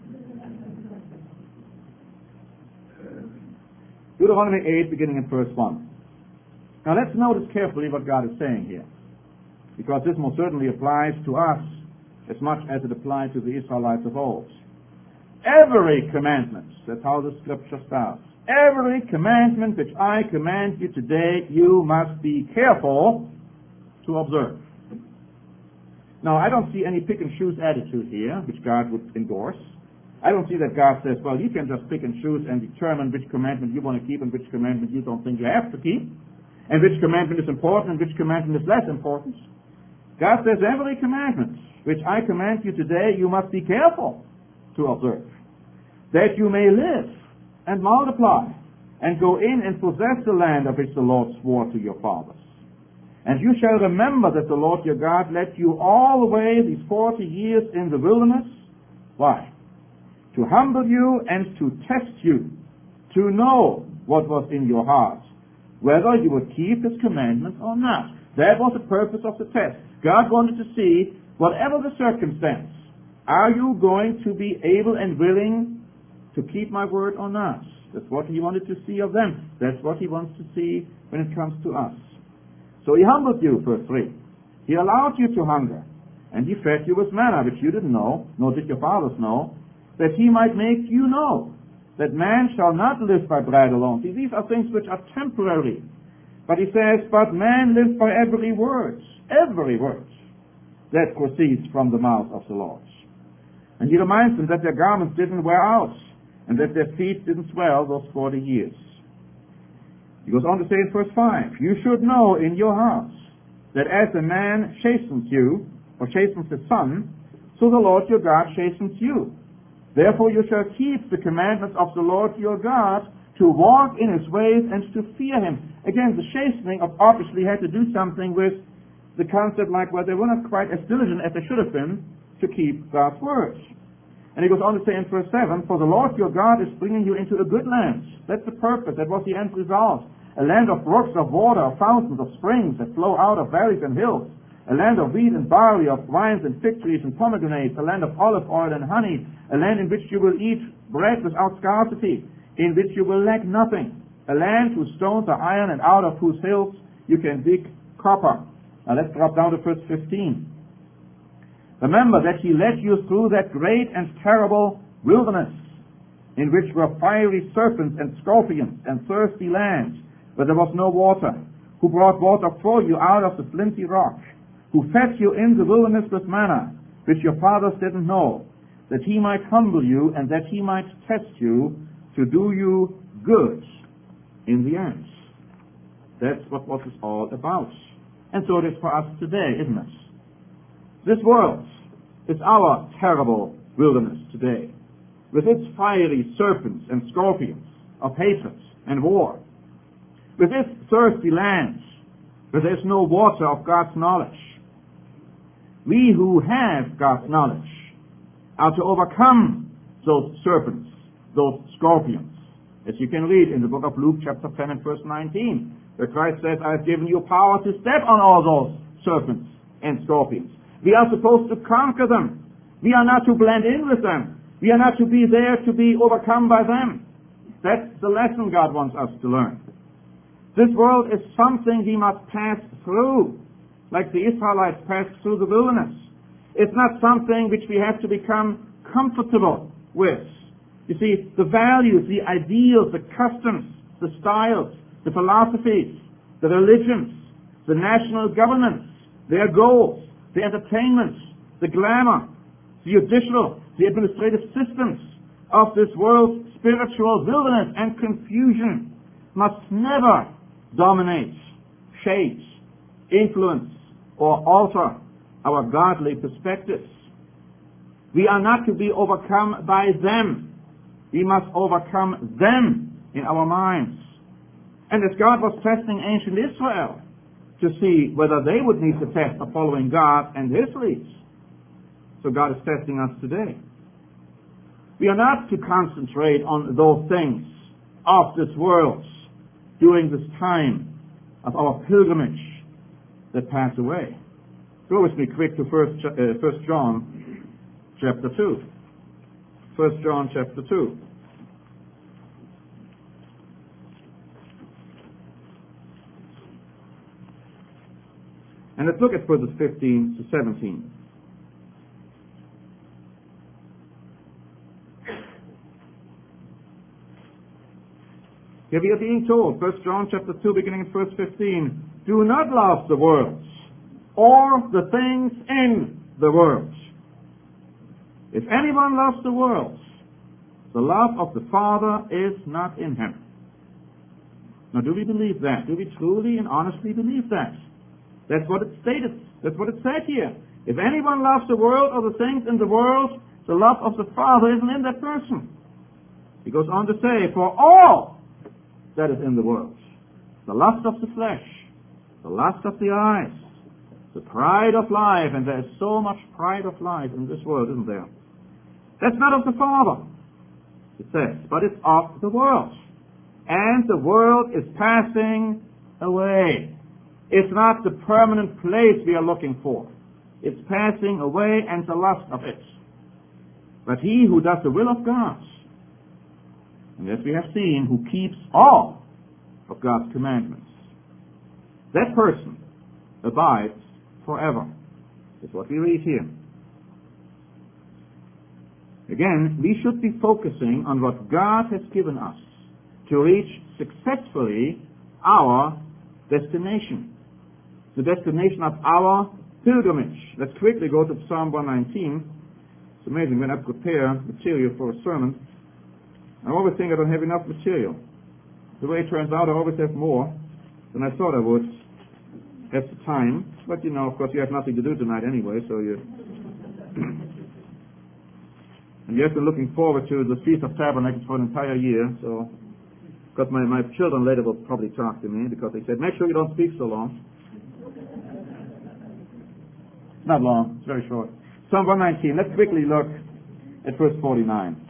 S1: Deuteronomy 8, beginning in verse 1. Now let's notice carefully what God is saying here, because this most certainly applies to us as much as it applied to the Israelites of old. Every commandment, that's how the scripture starts, every commandment which I command you today, you must be careful to observe. Now, I don't see any pick-and-choose attitude here, which God would endorse. I don't see that God says, well, you can just pick and choose and determine which commandment you want to keep and which commandment you don't think you have to keep, and which commandment is important and which commandment is less important. God says, every commandment which I command you today, you must be careful to observe. that you may live and multiply, and go in and possess the land of which the Lord swore to your fathers. And you shall remember that the Lord your God led you all the way these 40 years in the wilderness. Why? To humble you and to test you, to know what was in your heart, whether you would keep his commandments or not. That was the purpose of the test. God wanted to see, whatever the circumstance, are you going to be able and willing to keep my word or not? That's what he wanted to see of them. That's what he wants to see when it comes to us. So he humbled you, verse 3. He allowed you to hunger, and he fed you with manna, which you didn't know, nor did your fathers know, that he might make you know that man shall not live by bread alone. See, these are things which are temporary. But he says, but man lives by every word that proceeds from the mouth of the Lord. And he reminds them that their garments didn't wear out, and that their feet didn't swell those 40 years. He goes on to say in verse 5, you should know in your hearts that as a man chastens you, or chastens his son, so the Lord your God chastens you. Therefore you shall keep the commandments of the Lord your God, to walk in his ways and to fear him. Again, the chastening obviously had to do something with the concept like, well, they were not quite as diligent as they should have been to keep God's words. And he goes on to say in verse 7, for the Lord your God is bringing you into a good land. That's the purpose. That was the end result. A land of brooks of water, of fountains, of springs that flow out of valleys and hills. A land of wheat and barley, of vines and fig trees and pomegranates. A land of olive oil and honey. A land in which you will eat bread without scarcity, in which you will lack nothing. A land whose stones are iron and out of whose hills you can dig copper. Now let's drop down to verse 15. Remember that he led you through that great and terrible wilderness, in which were fiery serpents and scorpions and thirsty lands, where there was no water, who brought water for you out of the flinty rock, who fed you in the wilderness with manna, which your fathers didn't know, that he might humble you and that he might test you to do you good in the end. That's what it's all about. And so it is for us today, isn't it? This world is our terrible wilderness today, with its fiery serpents and scorpions of hatred and war, with its thirsty lands, where there is no water of God's knowledge. We who have God's knowledge are to overcome those serpents, those scorpions, as you can read in the book of Luke chapter 10 and verse 19, where Christ says, I have given you power to step on all those serpents and scorpions. We are supposed to conquer them. We are not to blend in with them. We are not to be there to be overcome by them. That's the lesson God wants us to learn. This world is something we must pass through, like the Israelites passed through the wilderness. It's not something which we have to become comfortable with. You see, the values, the ideals, the customs, the styles, the philosophies, the religions, the national governments, their goals, the entertainments, the glamour, the judicial, the administrative systems of this world's spiritual wilderness and confusion must never dominate, shape, influence, or alter our godly perspectives. We are not to be overcome by them. We must overcome them in our minds. And as God was testing ancient Israel to see whether they would meet the test of following God and His leads, so God is testing us today. We are not to concentrate on those things of this world during this time of our pilgrimage that pass away. Go with me quick to 1 John chapter 2. 1 John chapter 2. And let's look at verses 15 to 17. Here we are being told, 1 John chapter 2, beginning at verse 15, do not love the world or the things in the world. If anyone loves the world, the love of the Father is not in him. Now, do we believe that? Do we truly and honestly believe that? That's what it stated. That's what it said here. If anyone loves the world or the things in the world, the love of the Father isn't in that person. He goes on to say, for all that is in the world, the lust of the flesh, the lust of the eyes, the pride of life, and there is so much pride of life in this world, isn't there? That's not of the Father, it says, but it's of the world. And the world is passing away. It's not the permanent place we are looking for. It's passing away and the lust of it. But he who does the will of God, and as we have seen, who keeps all of God's commandments, that person abides forever. Is what we read here. Again, we should be focusing on what God has given us to reach successfully our destination, the destination of our pilgrimage. Let's quickly go to Psalm 119. It's amazing when I prepare material for a sermon, I always think I don't have enough material. The way it turns out, I always have more than I thought I would at the time. But you know, of course, you have nothing to do tonight anyway, so you... And you have been looking forward to the Feast of Tabernacles for an entire year, so... Because my children later will probably talk to me, because they said, make sure you don't speak so long. Not long, it's very short. Psalm 119, let's quickly look at verse 49.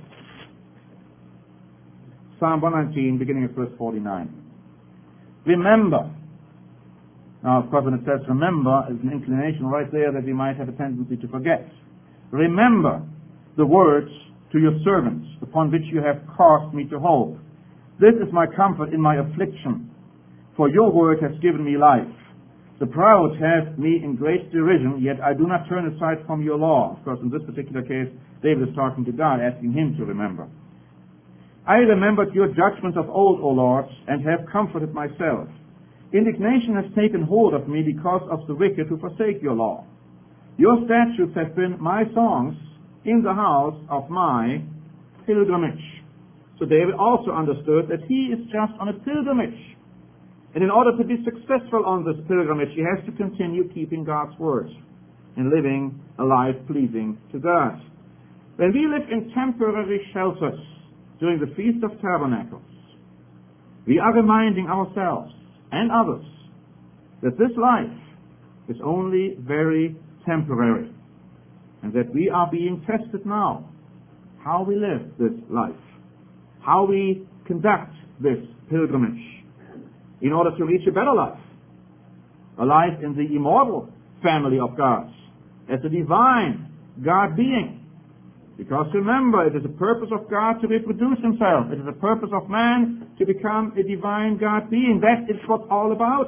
S1: Psalm 119, beginning at verse 49. Remember. Now, of course, when it says remember, there's an inclination right there that we might have a tendency to forget. Remember the words to your servants, upon which you have caused me to hope. This is my comfort in my affliction, for your word has given me life. The proud have me in great derision, yet I do not turn aside from your law. Of course, in this particular case, David is talking to God, asking him to remember. I remembered your judgments of old, O Lord, and have comforted myself. Indignation has taken hold of me because of the wicked who forsake your law. Your statutes have been my songs in the house of my pilgrimage. So David also understood that he is just on a pilgrimage. And in order to be successful on this pilgrimage, he has to continue keeping God's word and living a life pleasing to God. When we live in temporary shelters during the Feast of Tabernacles, we are reminding ourselves and others that this life is only very temporary and that we are being tested now, how we live this life, how we conduct this pilgrimage in order to reach a better life, a life in the immortal family of God, as a divine God being. Because remember, it is the purpose of God to reproduce himself. It is the purpose of man to become a divine God being. That is what it's all about.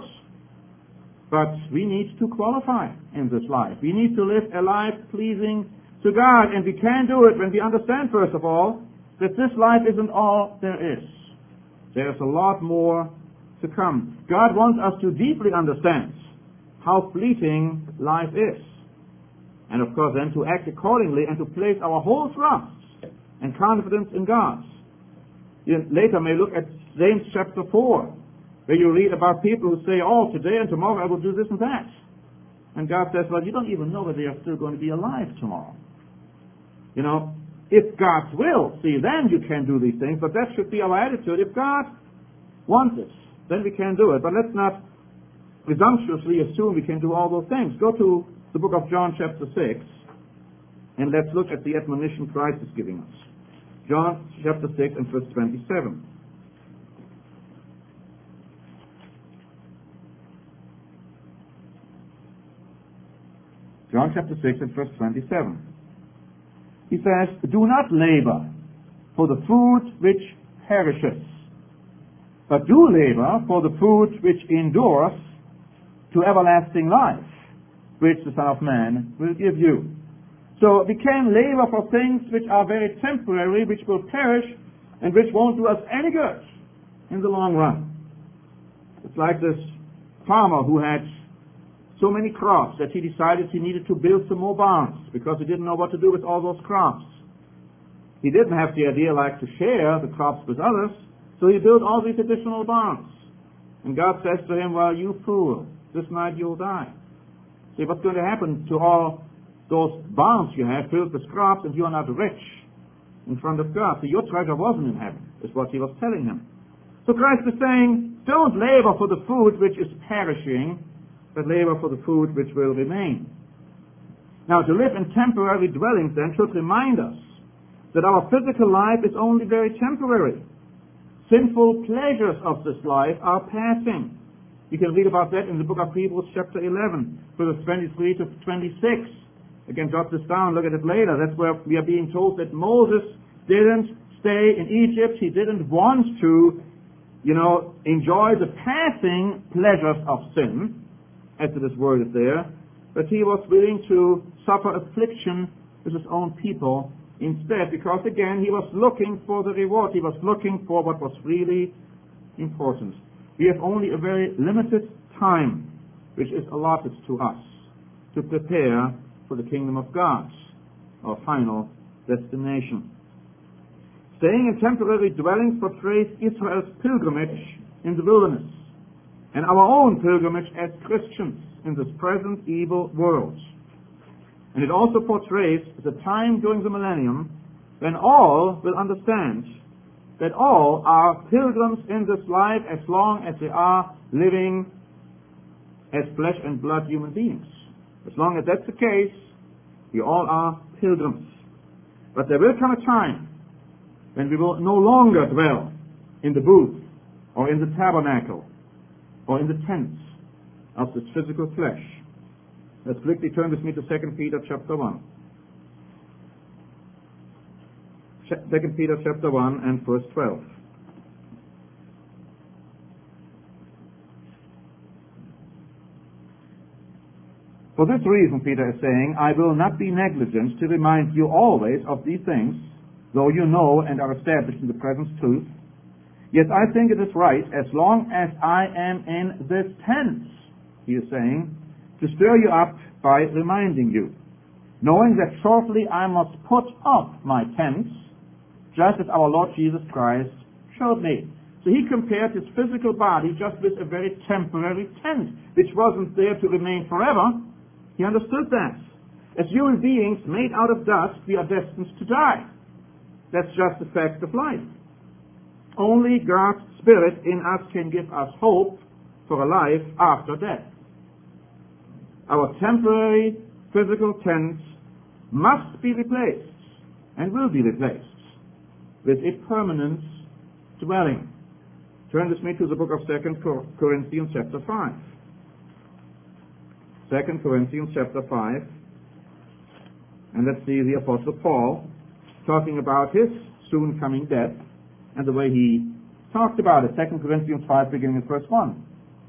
S1: But we need to qualify in this life. We need to live a life pleasing to God. And we can do it when we understand, first of all, that this life isn't all there is. There's a lot more to come. God wants us to deeply understand how fleeting life is. And of course then to act accordingly and to place our whole trust and confidence in God. You later may look at James chapter 4, where you read about people who say, oh, today and tomorrow I will do this and that. And God says, well, you don't even know whether you're still going to be alive tomorrow. You know, if God's will, see, then you can do these things, but that should be our attitude. If God wants it, then we can do it. But let's not presumptuously assume we can do all those things. Go to the book of John chapter 6, and let's look at the admonition Christ is giving us. John chapter 6 and verse 27. John chapter 6 and verse 27. He says, do not labor for the food which perishes, but do labor for the food which endures to everlasting life, which the Son of Man will give you. So we can labor for things which are very temporary, which will perish, and which won't do us any good in the long run. It's like this farmer who had so many crops that he decided he needed to build some more barns because he didn't know what to do with all those crops. He didn't have the idea like to share the crops with others, so he built all these additional barns. And God says to him, well, you fool, this night you'll die. See, what's going to happen to all those barns you have filled with crops and you are not rich? in front of God. So your treasure wasn't in heaven, is what he was telling him. So Christ is saying, don't labor for the food which is perishing, but labor for the food which will remain. Now, to live in temporary dwellings then should remind us that our physical life is only very temporary. Sinful pleasures of this life are passing. You can read about that in the book of Hebrews chapter 11, verses 23 to 26. Again, jot this down, look at it later. That's where we are being told that Moses didn't stay in Egypt. He didn't want to, enjoy the passing pleasures of sin, as it is worded there, but he was willing to suffer affliction with his own people instead, because again, he was looking for the reward. He was looking for what was really important. We have only a very limited time which is allotted to us to prepare for the kingdom of God, our final destination. Staying in temporary dwellings portrays Israel's pilgrimage in the wilderness and our own pilgrimage as Christians in this present evil world. And it also portrays the time during the millennium when all will understand that all are pilgrims in this life as long as they are living as flesh and blood human beings. As long as that's the case, we all are pilgrims. But there will come a time when we will no longer dwell in the booth or in the tabernacle or in the tents of this physical flesh. Let's quickly turn with me to 2 Peter chapter 1. 2 Peter chapter 1 and verse 12. For this reason, Peter is saying, I will not be negligent to remind you always of these things, though you know and are established in the present truth. Yet I think it is right, as long as I am in this tent, he is saying, to stir you up by reminding you, knowing that shortly I must put off my tent, just as our Lord Jesus Christ showed me. So he compared his physical body just with a very temporary tent, which wasn't there to remain forever. He understood that. As human beings made out of dust, we are destined to die. That's just the fact of life. Only God's Spirit in us can give us hope for a life after death. Our temporary physical tents must be replaced and will be replaced with a permanent dwelling. Turn with me to the book of 2 Corinthians chapter 5. 2 Corinthians chapter 5. And let's see the Apostle Paul talking about his soon coming death and the way he talked about it. 2 Corinthians 5 beginning at verse 1.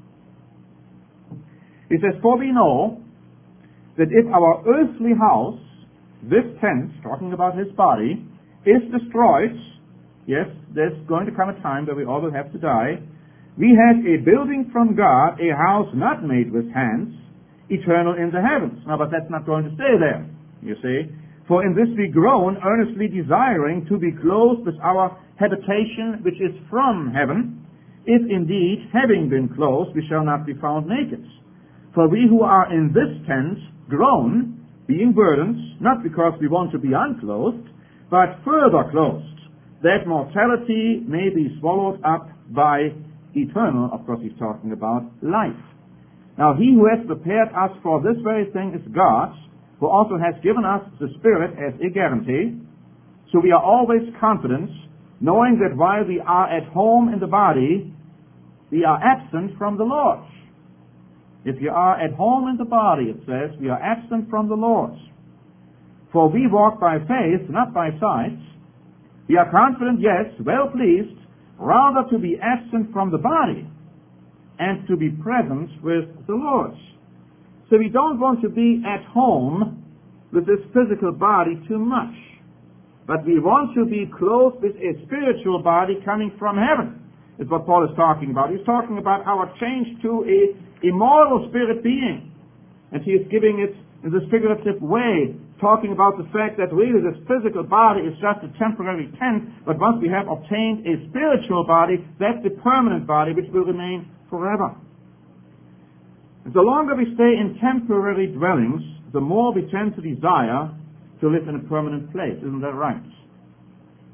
S1: He says, for we know that if our earthly house, this tent, talking about his body, is destroyed, yes, there's going to come a time where we all will have to die, we have a building from God, a house not made with hands, eternal in the heavens. Now, but that's not going to stay there, you see. For in this we groan, earnestly desiring to be clothed with our habitation which is from heaven, if indeed, having been clothed, we shall not be found naked. For we who are in this tent groan, being burdened, not because we want to be unclothed, but further clothed, that mortality may be swallowed up by eternal, of course he's talking about, life. Now he who has prepared us for this very thing is God, who also has given us the Spirit as a guarantee. So we are always confident, knowing that while we are at home in the body, we are absent from the Lord. If you are at home in the body, it says, we are absent from the Lord. For we walk by faith, not by sight. We are confident, yes, well pleased, rather to be absent from the body and to be present with the Lord. So we don't want to be at home with this physical body too much, but we want to be clothed with a spiritual body coming from heaven, is what Paul is talking about. He's talking about our change to a immortal spirit being, and he is giving it in this figurative way, talking about the fact that really this physical body is just a temporary tent, but once we have obtained a spiritual body, that's the permanent body which will remain forever. And the longer we stay in temporary dwellings, the more we tend to desire to live in a permanent place. Isn't that right?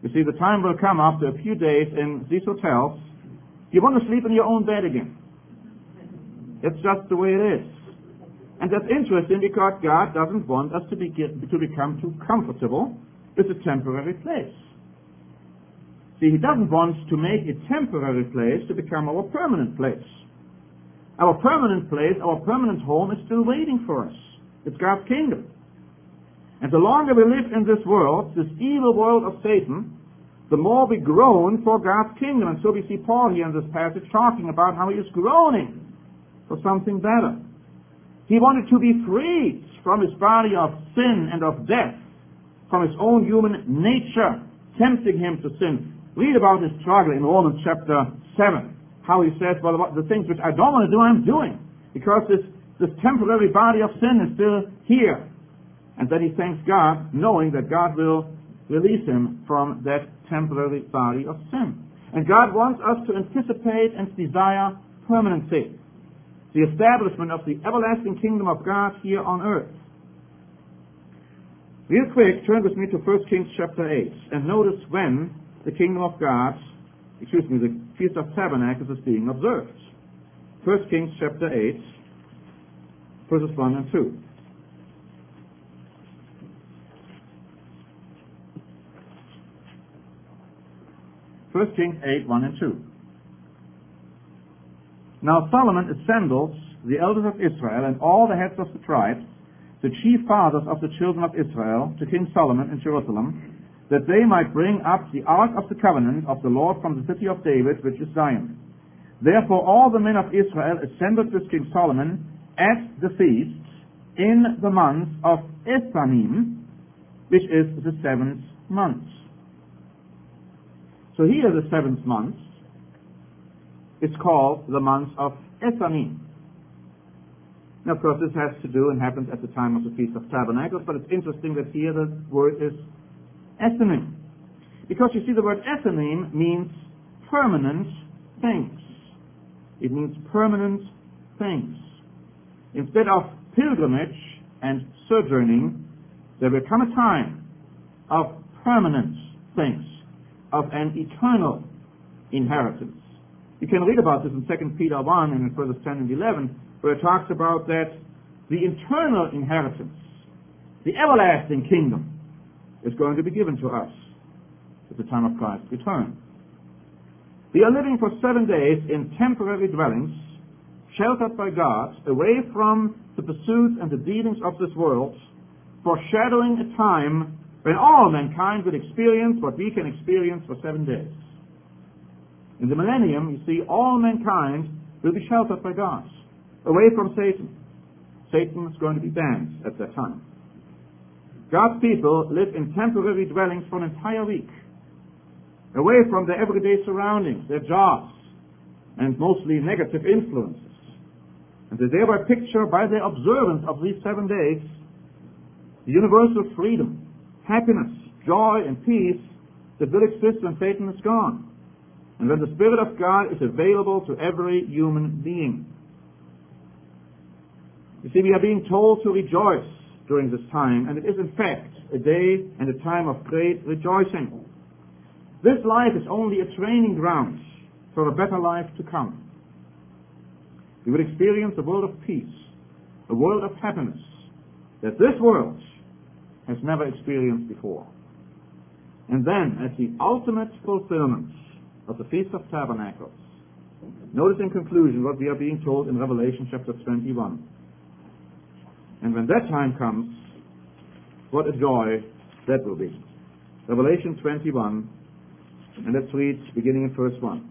S1: You see, the time will come after a few days in these hotels, you want to sleep in your own bed again. It's just the way it is. And that's interesting because God doesn't want us to become too comfortable with a temporary place. See, He doesn't want to make a temporary place to become our permanent place. Our permanent place, our permanent home is still waiting for us. It's God's kingdom. And the longer we live in this world, this evil world of Satan, the more we groan for God's kingdom. And so we see Paul here in this passage talking about how he is groaning for something better. He wanted to be freed from his body of sin and of death, from his own human nature, tempting him to sin. Read about his struggle in Romans chapter 7, how he says, well, the things which I don't want to do, I'm doing, because this temporary body of sin is still here. And then he thanks God, knowing that God will release him from that temporary body of sin. And God wants us to anticipate and desire permanency, the establishment of the everlasting kingdom of God here on earth. Real quick, turn with me to 1 Kings chapter 8, and notice when the kingdom of God, the Feast of Tabernacles is being observed. 1 Kings chapter 8, verses 1 and 2. 1 Kings 8, 1 and 2. Now Solomon assembled the elders of Israel and all the heads of the tribes, the chief fathers of the children of Israel, to King Solomon in Jerusalem, that they might bring up the ark of the covenant of the Lord from the city of David, which is Zion. Therefore all the men of Israel assembled with King Solomon at the feast in the month of Ethanim, which is the 7th month. So here the 7th month is called the month of Ethanim. Now, of course, this has to do and happens at the time of the Feast of Tabernacles, but it's interesting that here the word is Ethanim. Because you see, the word Ethanim means permanent things. It means permanent things. Instead of pilgrimage and sojourning, there will come a time of permanent things, of an eternal inheritance. You can read about this in 2 Peter 1 and in verses 10 and 11, where it talks about that the eternal inheritance, the everlasting kingdom, is going to be given to us at the time of Christ's return. We are living for 7 days in temporary dwellings, sheltered by God, away from the pursuits and the dealings of this world, foreshadowing a time when all mankind will experience what we can experience for 7 days. In the millennium, you see, all mankind will be sheltered by God, away from Satan. Satan is going to be banned at that time. God's people live in temporary dwellings for an entire week, away from their everyday surroundings, their jobs, and mostly negative influences. And they thereby picture, by their observance of these 7 days, the universal freedom, happiness, joy, and peace that will exist when Satan is gone, and when the Spirit of God is available to every human being. You see, we are being told to rejoice during this time, and it is in fact a day and a time of great rejoicing. This life is only a training ground for a better life to come. We will experience a world of peace, a world of happiness that this world has never experienced before. And then, as the ultimate fulfillment of the Feast of Tabernacles, notice in conclusion what we are being told in Revelation chapter 21. And when that time comes, what a joy that will be. Revelation 21, and let's read beginning in verse 1.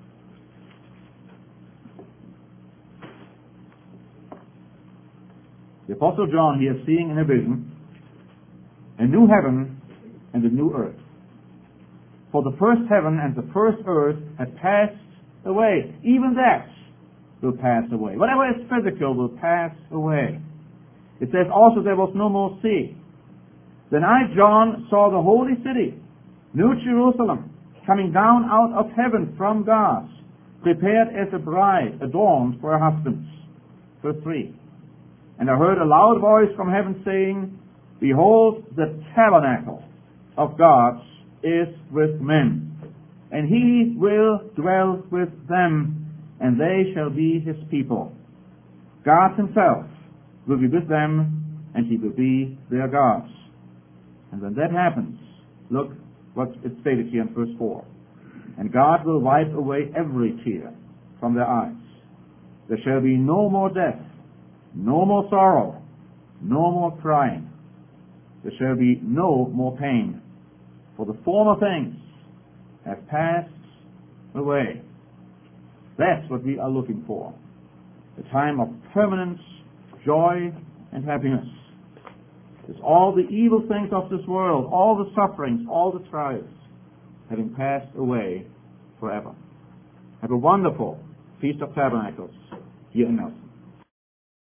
S1: The Apostle John here seeing in a vision a new heaven and a new earth. For the first heaven and the first earth had passed away. Even that will pass away. Whatever is physical will pass away. It says also there was no more sea. Then I, John, saw the holy city, New Jerusalem, coming down out of heaven from God, prepared as a bride adorned for her husband. Verse 3. And I heard a loud voice from heaven saying, Behold, the tabernacle of God is with men, and he will dwell with them, and they shall be his people. God himself will be with them, and he will be their God. And when that happens, look what is stated here in verse 4. And God will wipe away every tear from their eyes. There shall be no more death, no more sorrow, no more crying. There shall be no more pain, for the former things have passed away. That's what we are looking for. A time of permanent joy and happiness. It's all the evil things of this world, all the sufferings, all the trials, having passed away forever. Have a wonderful Feast of Tabernacles here in Nelson.